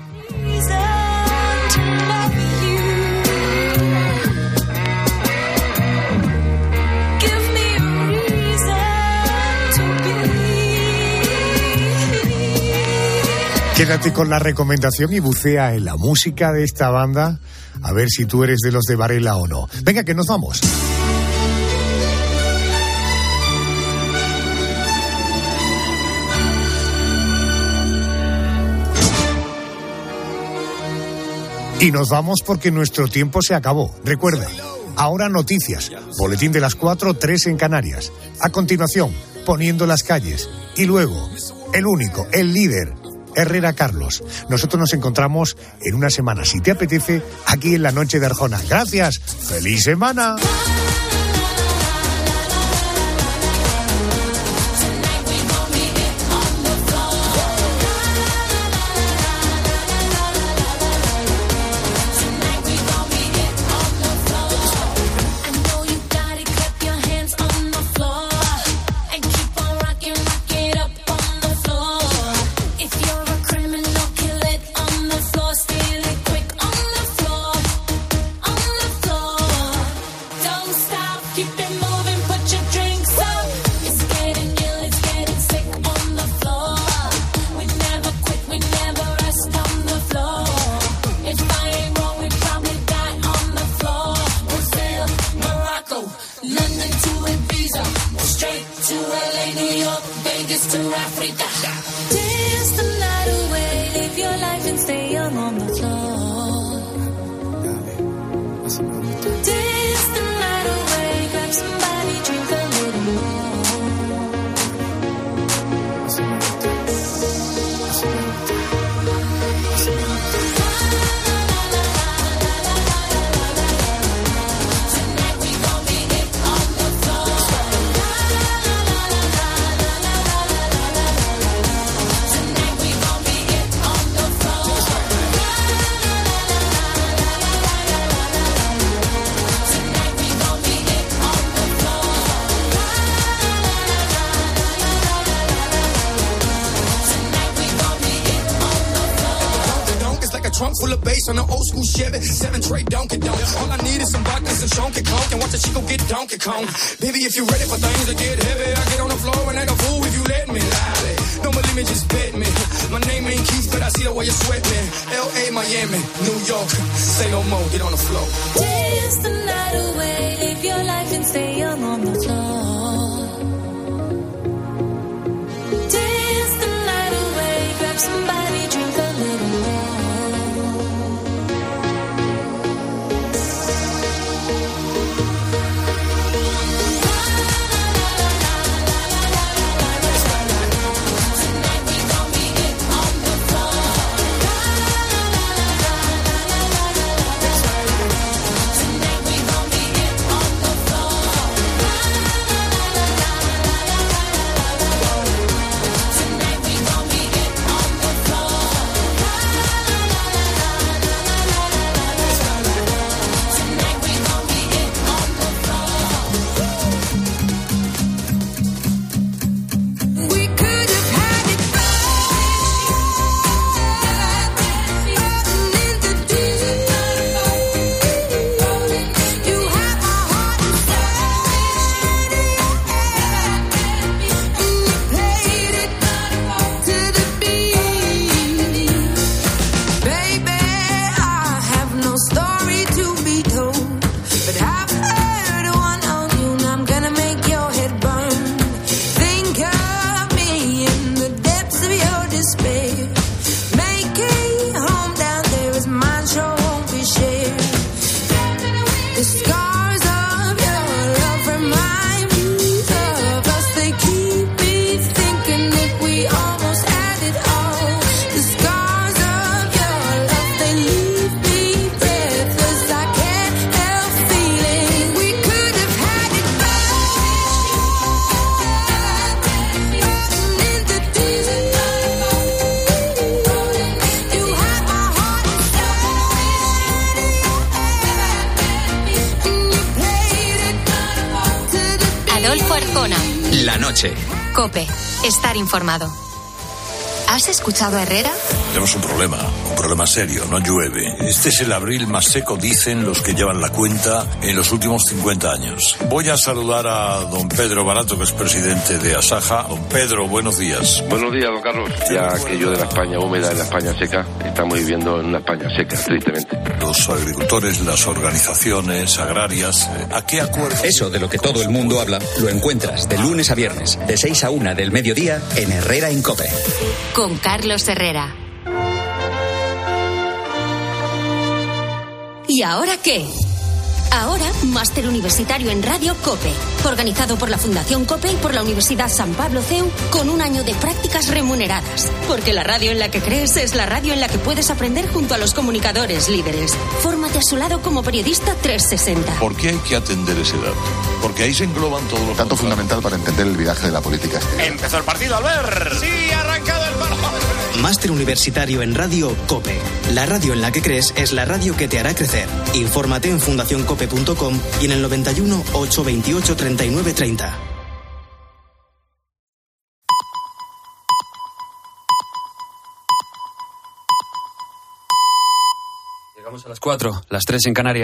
Quédate con la recomendación y bucea en la música de esta banda, a ver si tú eres de los de Varela o no. Venga, que nos vamos. Y nos vamos porque nuestro tiempo se acabó. Recuerda, ahora noticias. Boletín de las cuatro, tres en Canarias. A continuación, poniendo las calles. Y luego, el único, el líder, Herrera Carlos. Nosotros nos encontramos en una semana, si te apetece, aquí en la Noche de Arjona. Gracias. ¡Feliz semana! Trunk full of bass on an old school Chevy, seven tray Donkey Donk. All I need is some vodka and Chunky Conk, and watch a chico get Donkey Kong. Baby, if you're ready for things to get heavy, I get on the floor and act a fool if you let me. Lie. Don't believe me, just bet me. My name ain't Keith, but I see the way you sweat me. L A, Miami, New York, say no more, get on the floor. Dance the night away, live your life and stay young on the floor. Dance the night away, grab somebody, drink a little more. La noche. COPE. Estar informado. ¿Has escuchado a Herrera? Tenemos un problema, un problema serio, no llueve. Este es el abril más seco, dicen los que llevan la cuenta en los últimos cincuenta años. Voy a saludar a don Pedro Barato, que es presidente de Asaja. Don Pedro, buenos días. Buenos días, don Carlos. Ya que yo de la España húmeda y la España seca, estamos viviendo en una España seca, tristemente. Los agricultores, las organizaciones agrarias, ¿a qué acuerdo? Eso de lo que todo el mundo habla, lo encuentras de lunes a viernes, de seis a una del mediodía, en Herrera en COPE. Con Carlos Herrera. ¿Y ahora qué? Ahora, máster universitario en Radio COPE, organizado por la Fundación COPE y por la Universidad San Pablo C E U, con un año de prácticas remuneradas. Porque la radio en la que crees es la radio en la que puedes aprender junto a los comunicadores líderes. Fórmate a su lado como periodista trescientos sesenta. ¿Por qué hay que atender ese dato? Porque ahí se engloban todos los... Tanto fundamental para entender el viraje de la política. Empezó el partido, Albert. Sí, ha arrancado el balón. Máster universitario en Radio COPE. La radio en la que crees es la radio que te hará crecer. Infórmate en fundación cope punto com y en el noventa y uno, ochocientos veintiocho, treinta y nueve treinta. Llegamos a las cuatro, las tres en Canarias.